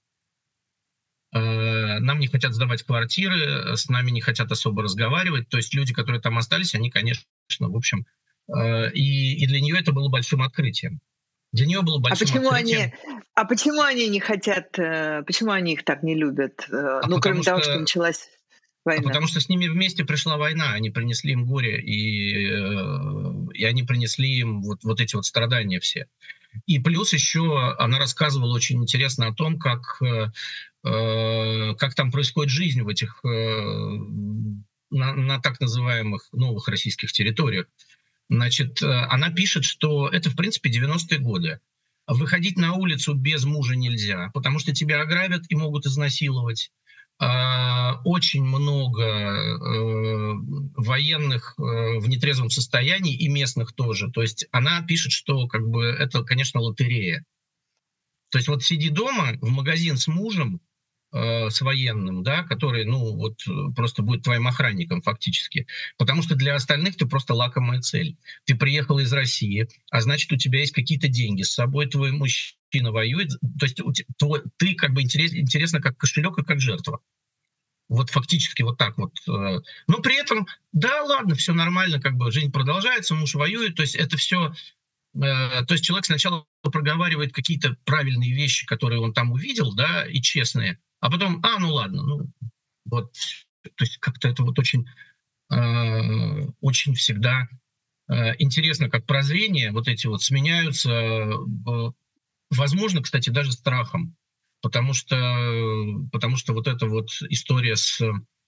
Speaker 4: Э, нам не хотят сдавать квартиры, с нами не хотят особо разговаривать. То есть люди, которые там остались, они, конечно, в общем... Э, и, и для нее это было большим открытием. Для нее было
Speaker 1: А
Speaker 4: большим
Speaker 1: почему
Speaker 4: открытием.
Speaker 1: они, а почему они не хотят, э, почему они их так не любят? Э,
Speaker 4: А
Speaker 1: Ну,
Speaker 4: потому
Speaker 1: кроме того, что
Speaker 4: что,
Speaker 1: началась
Speaker 4: а
Speaker 1: война.
Speaker 4: потому что с ними вместе пришла война, они принесли им горе, и, э, и они принесли им вот, вот эти вот страдания все. И плюс еще она рассказывала очень интересно о том, как, э, э, как там происходит жизнь в этих, э, на, на так называемых новых российских территориях. Значит, э, она пишет, что это, в принципе, девяностые годы. Выходить на улицу без мужа нельзя, потому что тебя ограбят и могут изнасиловать. А, Очень много э, военных э, в нетрезвом состоянии и местных тоже. То есть она пишет, что как бы это, конечно, лотерея. То есть вот сиди дома, в магазин с мужем, э, с военным, да, который, ну, вот э, просто будет твоим охранником фактически. Потому что для остальных ты просто лакомая цель. Ты приехал из России, а значит, у тебя есть какие-то деньги с собой, твой мужчина воюет. То есть у те- твой- ты как бы интерес, интересно как кошелек и как жертва. Вот фактически вот так вот. э. Но при этом, да, ладно, все нормально, как бы жизнь продолжается, муж воюет. То есть это все... Э, То есть человек сначала проговаривает какие-то правильные вещи, которые он там увидел, да, и честные, а потом, а, ну ладно, ну вот, то есть как-то это вот очень, э, очень всегда э, интересно, как прозрения вот эти вот сменяются, э, возможно, кстати, даже страхом, потому что, потому что вот эта вот история с,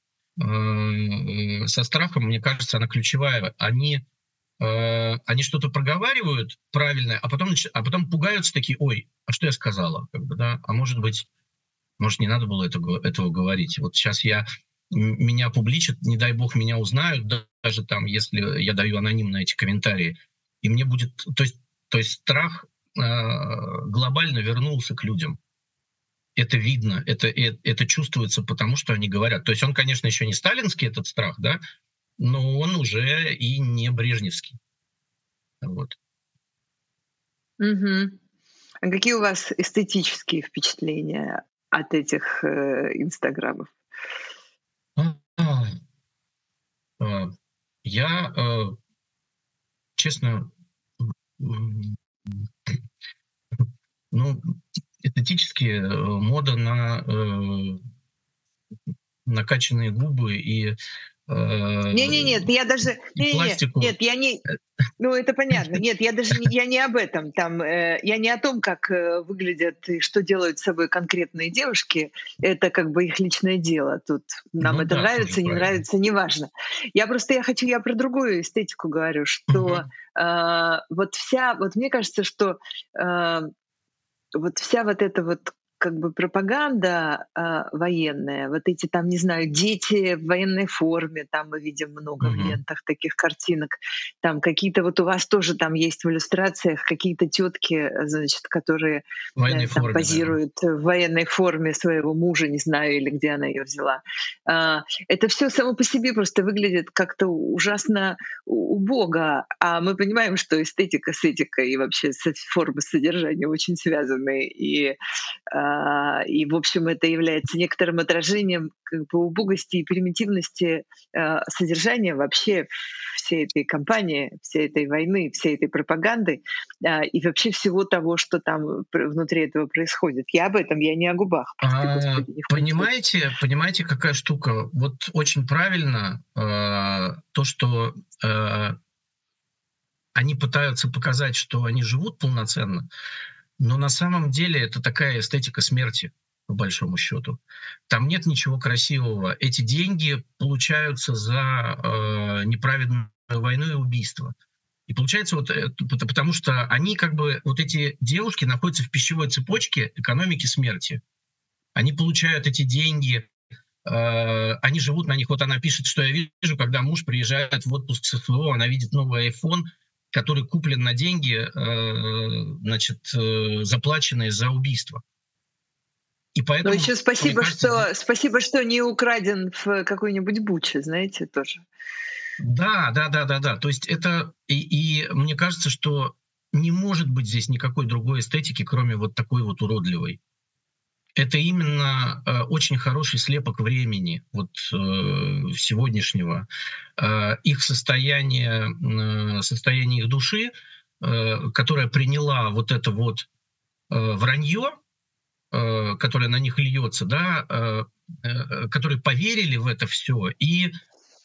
Speaker 4: э, со страхом, мне кажется, она ключевая. Они э, они что-то проговаривают правильное, а потом, нач- а потом пугаются такие, ой, а что я сказала? Как бы, да? А может быть, может, не надо было этого, этого говорить. Вот сейчас я, м- меня публичат, не дай бог меня узнают, да- даже там, если я даю анонимно эти комментарии, и мне будет... То есть, то есть страх э, глобально вернулся к людям. Это видно, это, э- это чувствуется, потому что они говорят. То есть он, конечно, еще не сталинский, этот страх, да, но он уже и не брежневский. Вот.
Speaker 1: Мгм. А какие у вас эстетические впечатления от этих э, инстаграмов?
Speaker 4: А, а, Я, э, честно, м, ну, эстетически э, мода на э, накачанные губы и, э,
Speaker 1: Не, не, нет, я даже,
Speaker 4: и
Speaker 1: не, не, не,
Speaker 4: пластику.
Speaker 1: нет, я не, ну это понятно, нет, я даже не, я не об этом, там, э, я не о том, как э, выглядят и что делают с собой конкретные девушки, это как бы их личное дело, тут нам
Speaker 4: Ну
Speaker 1: это
Speaker 4: да, тоже
Speaker 1: нравится, не
Speaker 4: правильно.
Speaker 1: нравится, неважно. Я просто, я хочу, я про другую эстетику говорю, что
Speaker 4: Мгм.
Speaker 1: э, вот вся, вот мне кажется, что э, вот вся вот эта вот как бы пропаганда а, военная, вот эти там, не знаю, дети в военной форме, там мы видим много в
Speaker 4: Мгм.
Speaker 1: лентах таких картинок, там какие-то вот у вас тоже там есть в иллюстрациях какие-то тетки, значит, которые
Speaker 4: В военной
Speaker 1: э, там
Speaker 4: форме, да.
Speaker 1: позируют в военной форме своего мужа, не знаю, или где она ее взяла. А, Это все само по себе просто выглядит как-то ужасно у- убого, а мы понимаем, что эстетика с этикой и вообще со- форма содержания очень связаны, и, а, и в общем, это является некоторым отражением как бы убогости и примитивности а, содержания вообще всей этой кампании, всей этой войны, всей этой пропаганды а, и вообще всего того, что там пр- внутри этого происходит. Я об этом, я не о губах, прости
Speaker 4: А,
Speaker 1: господи, ни в коем случае.
Speaker 4: понимаете, понимаете, какая штука? Вот очень правильно э, то, что э, они пытаются показать, что они живут полноценно, но на самом деле это такая эстетика смерти, по большому счету. Там нет ничего красивого. Эти деньги получаются за э, неправедную войну и убийство. И получается вот, э, пот- потому что они как бы, вот эти девушки находятся в пищевой цепочке экономики смерти. Они получают эти деньги, э, они живут на них. Вот она пишет, что я вижу, когда муж приезжает в отпуск с СВО, она видит новый iPhone, который куплен на деньги, э, значит, э, заплаченные за убийство. И
Speaker 1: Но
Speaker 4: поэтому,
Speaker 1: еще
Speaker 4: мне
Speaker 1: спасибо,
Speaker 4: кажется, здесь...
Speaker 1: что спасибо, что не украден в какой-нибудь Буче, знаете, тоже.
Speaker 4: Да, да, да, да, да. То есть это... И, и мне кажется, что не может быть здесь никакой другой эстетики, кроме вот такой вот уродливой. это именно э, очень хороший слепок времени, вот э, сегодняшнего, э, их состояние, э, состояние их души, э, которая приняла вот это вот э, вранье, э, которое на них льется, да, э, э, которые поверили в это все, и э,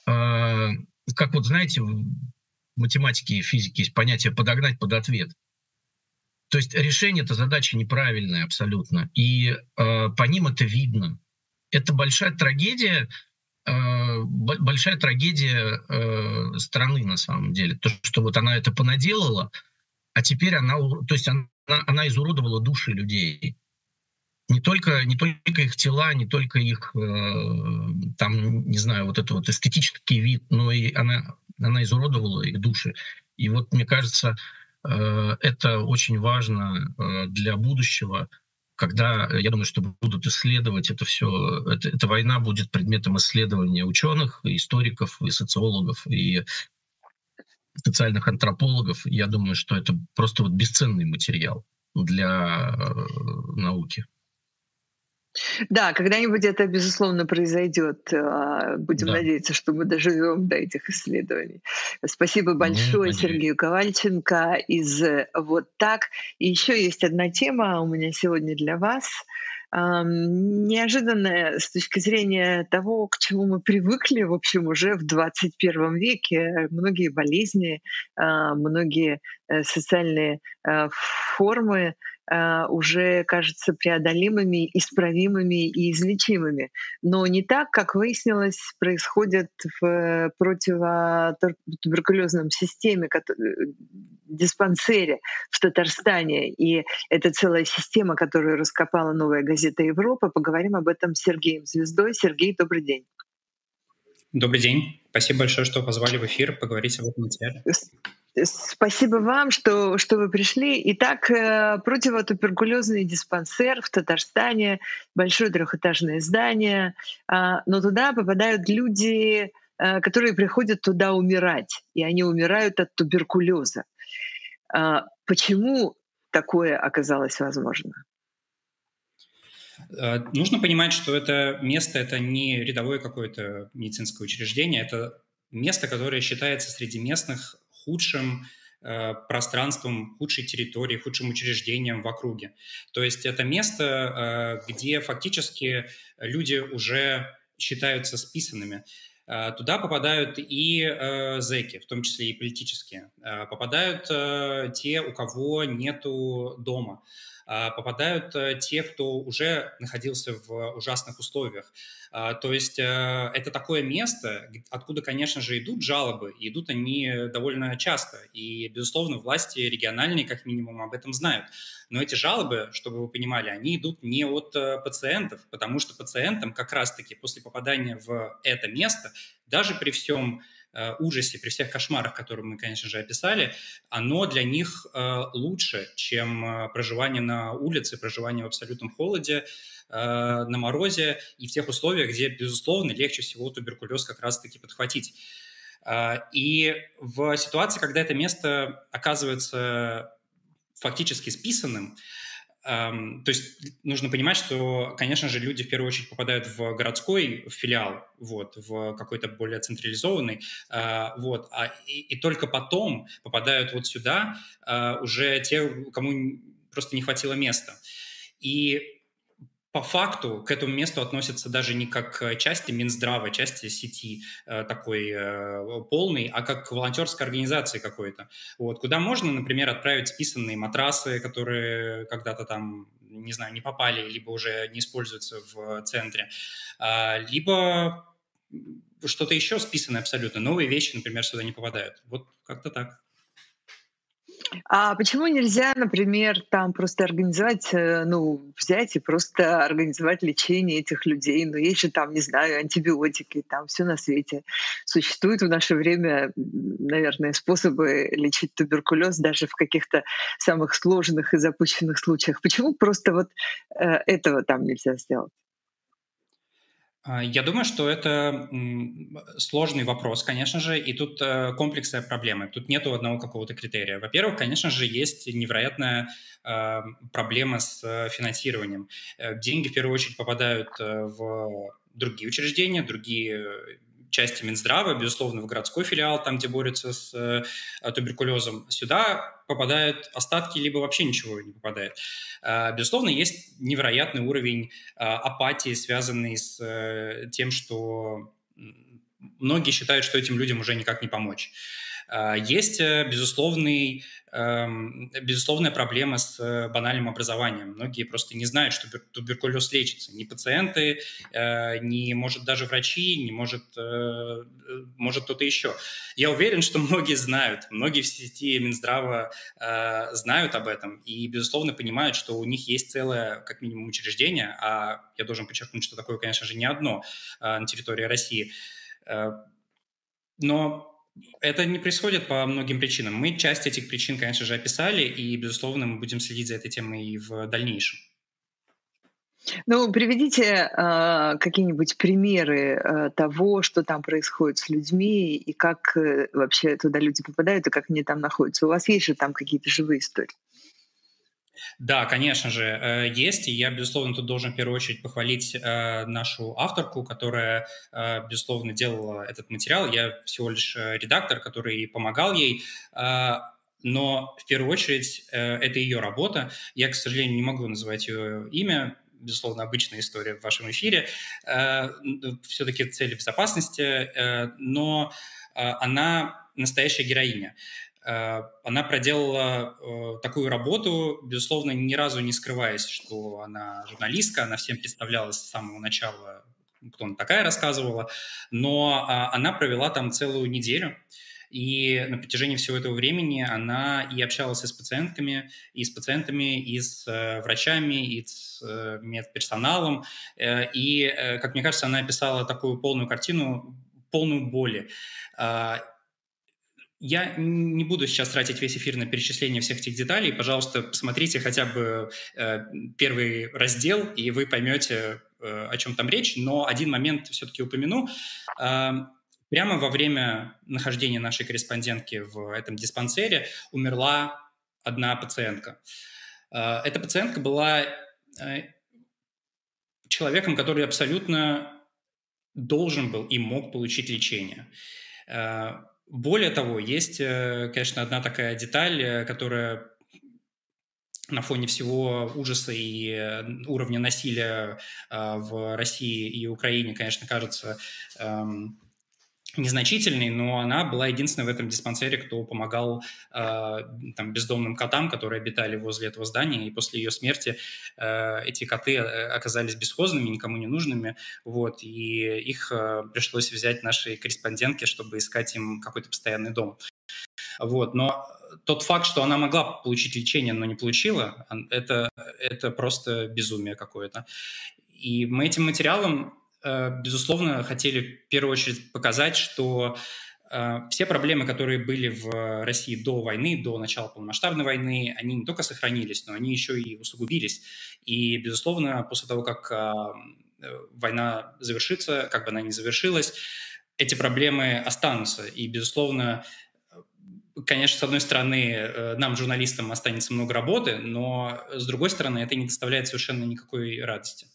Speaker 4: как вот знаете, в математике и физике есть понятие «подогнать под ответ». То есть решение этой задачи неправильное абсолютно, и э, по ним это видно. Это большая трагедия, э, большая трагедия э, страны на самом деле. То, что вот она это понаделала, а теперь она, то есть она, она изуродовала души людей. Не только, не только их тела, не только их, э, там, не знаю, вот это вот эстетический вид, но и она, она изуродовала их души. И вот мне кажется, это очень важно для будущего, когда, я думаю, что будут исследовать это все. Это, эта война будет предметом исследования ученых, и историков, и социологов, и социальных антропологов. Я думаю, что это просто вот бесценный материал для науки.
Speaker 1: Да, когда-нибудь это, безусловно, произойдет. Будем
Speaker 4: Да.
Speaker 1: надеяться, что мы доживем до этих исследований. Спасибо большое
Speaker 4: Ну,
Speaker 1: Сергею Ковальченко из «Вот так». И еще есть одна тема у меня сегодня для вас. Неожиданная с точки зрения того, к чему мы привыкли, в общем, уже в двадцать первом веке. Многие болезни, многие социальные формы уже кажутся преодолимыми, исправимыми и излечимыми. Но не так, как выяснилось, происходит в противотуберкулезном системе, диспансере в Татарстане. И это целая система, которую раскопала «Новая газета Европа». Поговорим об этом с Сергеем Звездой. Сергей, добрый день.
Speaker 5: Добрый день. Спасибо большое, что позвали в эфир поговорить об этом материале.
Speaker 1: Спасибо вам, что, что вы пришли. Итак, противотуберкулезный диспансер в Татарстане, большое трехэтажное здание, но туда попадают люди, которые приходят туда умирать, и они умирают от туберкулеза. Почему такое оказалось возможно?
Speaker 5: Нужно понимать, что это место — это не рядовое какое-то медицинское учреждение, это место, которое считается среди местных худшим э, пространством, худшей территорией, худшим учреждением в округе. То есть это место, э, где фактически люди уже считаются списанными. Э, туда попадают и э, зэки, в том числе и политические. Э, попадают э, те, у кого нету дома. Попадают те, кто уже находился в ужасных условиях. То есть это такое место, откуда, конечно же, идут жалобы, и идут они довольно часто. И, безусловно, власти региональные, как минимум, об этом знают. Но эти жалобы, чтобы вы понимали, они идут не от пациентов, потому что пациентам как раз-таки после попадания в это место, даже при всем ужасе, при всех кошмарах, которые мы, конечно же, описали, оно для них э, лучше, чем э, проживание на улице, проживание в абсолютном холоде, э, на морозе и в тех условиях, где, безусловно, легче всего туберкулез как раз-таки подхватить. Э, и в ситуации, когда это место оказывается фактически списанным, Um, то есть нужно понимать, что, конечно же, люди в первую очередь попадают в городской филиал, вот, в какой-то более централизованный, uh, вот, а, и, и только потом попадают вот сюда uh, уже те, кому просто не хватило места. И по факту к этому месту относятся даже не как к части Минздрава, части сети э, такой э, полной, а как к волонтерской организации какой-то. Вот, куда можно, например, отправить списанные матрасы, которые когда-то там, не знаю, не попали, либо уже не используются в центре, э, либо что-то еще списанное абсолютно. Новые вещи, например, сюда не попадают. Вот как-то так.
Speaker 1: А почему нельзя, например, там просто организовать, ну, взять и просто организовать лечение этих людей? Ну, есть же там, не знаю, антибиотики, там все на свете. Существуют в наше время, наверное, способы лечить туберкулез даже в каких-то самых сложных и запущенных случаях. Почему просто вот э, этого там нельзя сделать?
Speaker 5: Я думаю, что это сложный вопрос, конечно же, и тут комплексная проблема. Тут нету одного какого-то критерия. Во-первых, конечно же, есть невероятная проблема с финансированием. Деньги, в первую очередь, попадают в другие учреждения, другие части Минздрава, безусловно, в городской филиал, там, где борются с э, туберкулезом. Сюда попадают остатки, либо вообще ничего не попадает. Э, безусловно, есть невероятный уровень э, апатии, связанный с э, тем, что многие считают, что этим людям уже никак не помочь. Есть безусловный, безусловная проблема с банальным образованием. Многие просто не знают, что туберкулез лечится. Ни пациенты, ни, может, даже врачи, не может, может кто-то еще. Я уверен, что многие знают, многие в сети Минздрава знают об этом и, безусловно, понимают, что у них есть целое, как минимум, учреждение, а я должен подчеркнуть, что такое, конечно же, не одно на территории России. Но это не происходит по многим причинам. Мы часть этих причин, конечно же, описали, и, безусловно, мы будем следить за этой темой и в дальнейшем.
Speaker 1: Ну, приведите э, какие-нибудь примеры э, того, что там происходит с людьми, и как э, вообще туда люди попадают, и как они там находятся. У вас есть же там какие-то живые истории?
Speaker 5: Да, конечно же, есть. И я, безусловно, тут должен в первую очередь похвалить нашу авторку, которая, безусловно, делала этот материал. Я всего лишь редактор, который помогал ей. Но в первую очередь это ее работа. Я, к сожалению, не могу называть ее имя. Безусловно, обычная история в вашем эфире. Все-таки в цели безопасности. Но она настоящая героиня. Она проделала э, такую работу, безусловно, ни разу не скрываясь, что она журналистка, она всем представлялась с самого начала, кто она такая, рассказывала, но э, она провела там целую неделю, и на протяжении всего этого времени она и общалась и с пациентками, и с пациентами, и с э, врачами, и с э, медперсоналом, э, и, э, как мне кажется, она описала такую полную картину, полную боли. Э, Я не буду сейчас тратить весь эфир на перечисление всех этих деталей. Пожалуйста, посмотрите хотя бы э, первый раздел, и вы поймете, э, о чем там речь. Но один момент все-таки упомяну. Э, прямо во время нахождения нашей корреспондентки в этом диспансере умерла одна пациентка. Э, эта пациентка была э, человеком, который абсолютно должен был и мог получить лечение. Э, Более того, есть, конечно, одна такая деталь, которая на фоне всего ужаса и уровня насилия в России и Украине, конечно, кажется эм, незначительной, но она была единственной в этом диспансере, кто помогал э, там, бездомным котам, которые обитали возле этого здания, и после ее смерти э, эти коты оказались бесхозными, никому не нужными, вот, и их э, пришлось взять нашей корреспондентке, чтобы искать им какой-то постоянный дом. Вот, но тот факт, что она могла получить лечение, но не получила, это, это просто безумие какое-то. И мы этим материалом, безусловно, хотели в первую очередь показать, что э, все проблемы, которые были в России до войны, до начала полномасштабной войны, они не только сохранились, но они еще и усугубились. И, безусловно, после того, как э, война завершится, как бы она ни завершилась, эти проблемы останутся. И, безусловно, конечно, с одной стороны, нам, журналистам, останется много работы, но, с другой стороны, это не доставляет совершенно никакой радости.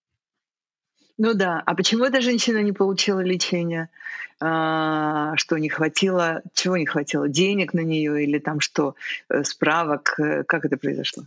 Speaker 1: Ну да. А почему эта женщина не получила лечения? А, что не хватило? Чего не хватило? Денег на нее или там что? Справок? Как это произошло?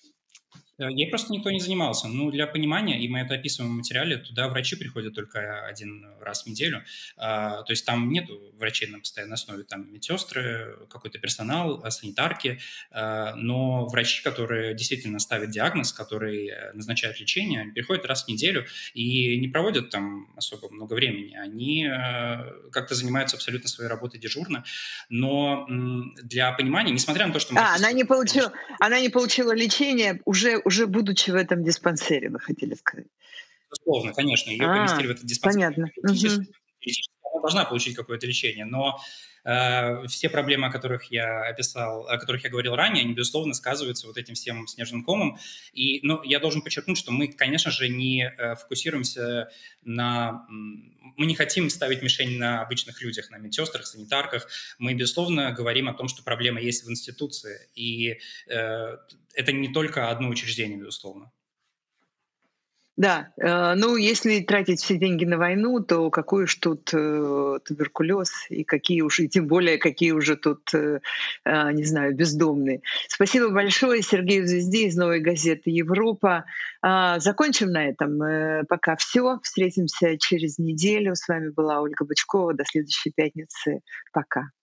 Speaker 5: Ей просто никто не занимался. Ну, для понимания, и мы это описываем в материале, туда врачи приходят только один раз в неделю. А, то есть там нету врачей на постоянной основе, там медсестры, какой-то персонал, санитарки. А, но врачи, которые действительно ставят диагноз, которые назначают лечение, приходят раз в неделю и не проводят там особо много времени. Они а, как-то занимаются абсолютно своей работой дежурно. Но м, для понимания, несмотря на то, что мы...
Speaker 1: А, она не получила, она не получила лечение уже уже будучи в этом диспансере, вы хотели сказать?
Speaker 5: Безусловно, конечно. Ее
Speaker 1: А,
Speaker 5: поместили в этот диспансер.
Speaker 1: понятно.
Speaker 5: Юридически,
Speaker 1: Угу.
Speaker 5: юридически она должна получить какое-то лечение. Но э, все проблемы, о которых я описал, о которых я говорил ранее, они, безусловно, сказываются вот этим всем снежным комом. И, ну, я должен подчеркнуть, что мы, конечно же, не э, фокусируемся на... Мы не хотим ставить мишень на обычных людях, на медсестрах, санитарках. Мы, безусловно, говорим о том, что проблема есть в институции. И э, это не только одно учреждение, безусловно.
Speaker 1: Да, э, ну, если тратить все деньги на войну, то какой уж тут э, туберкулез и какие уж, и тем более, какие уже тут, э, э, не знаю, бездомные. Спасибо большое Сергею Звезде из «Новой газеты Европа». А, закончим на этом. Э, пока все. Встретимся через неделю. С вами была Ольга Бычкова. До следующей пятницы. Пока.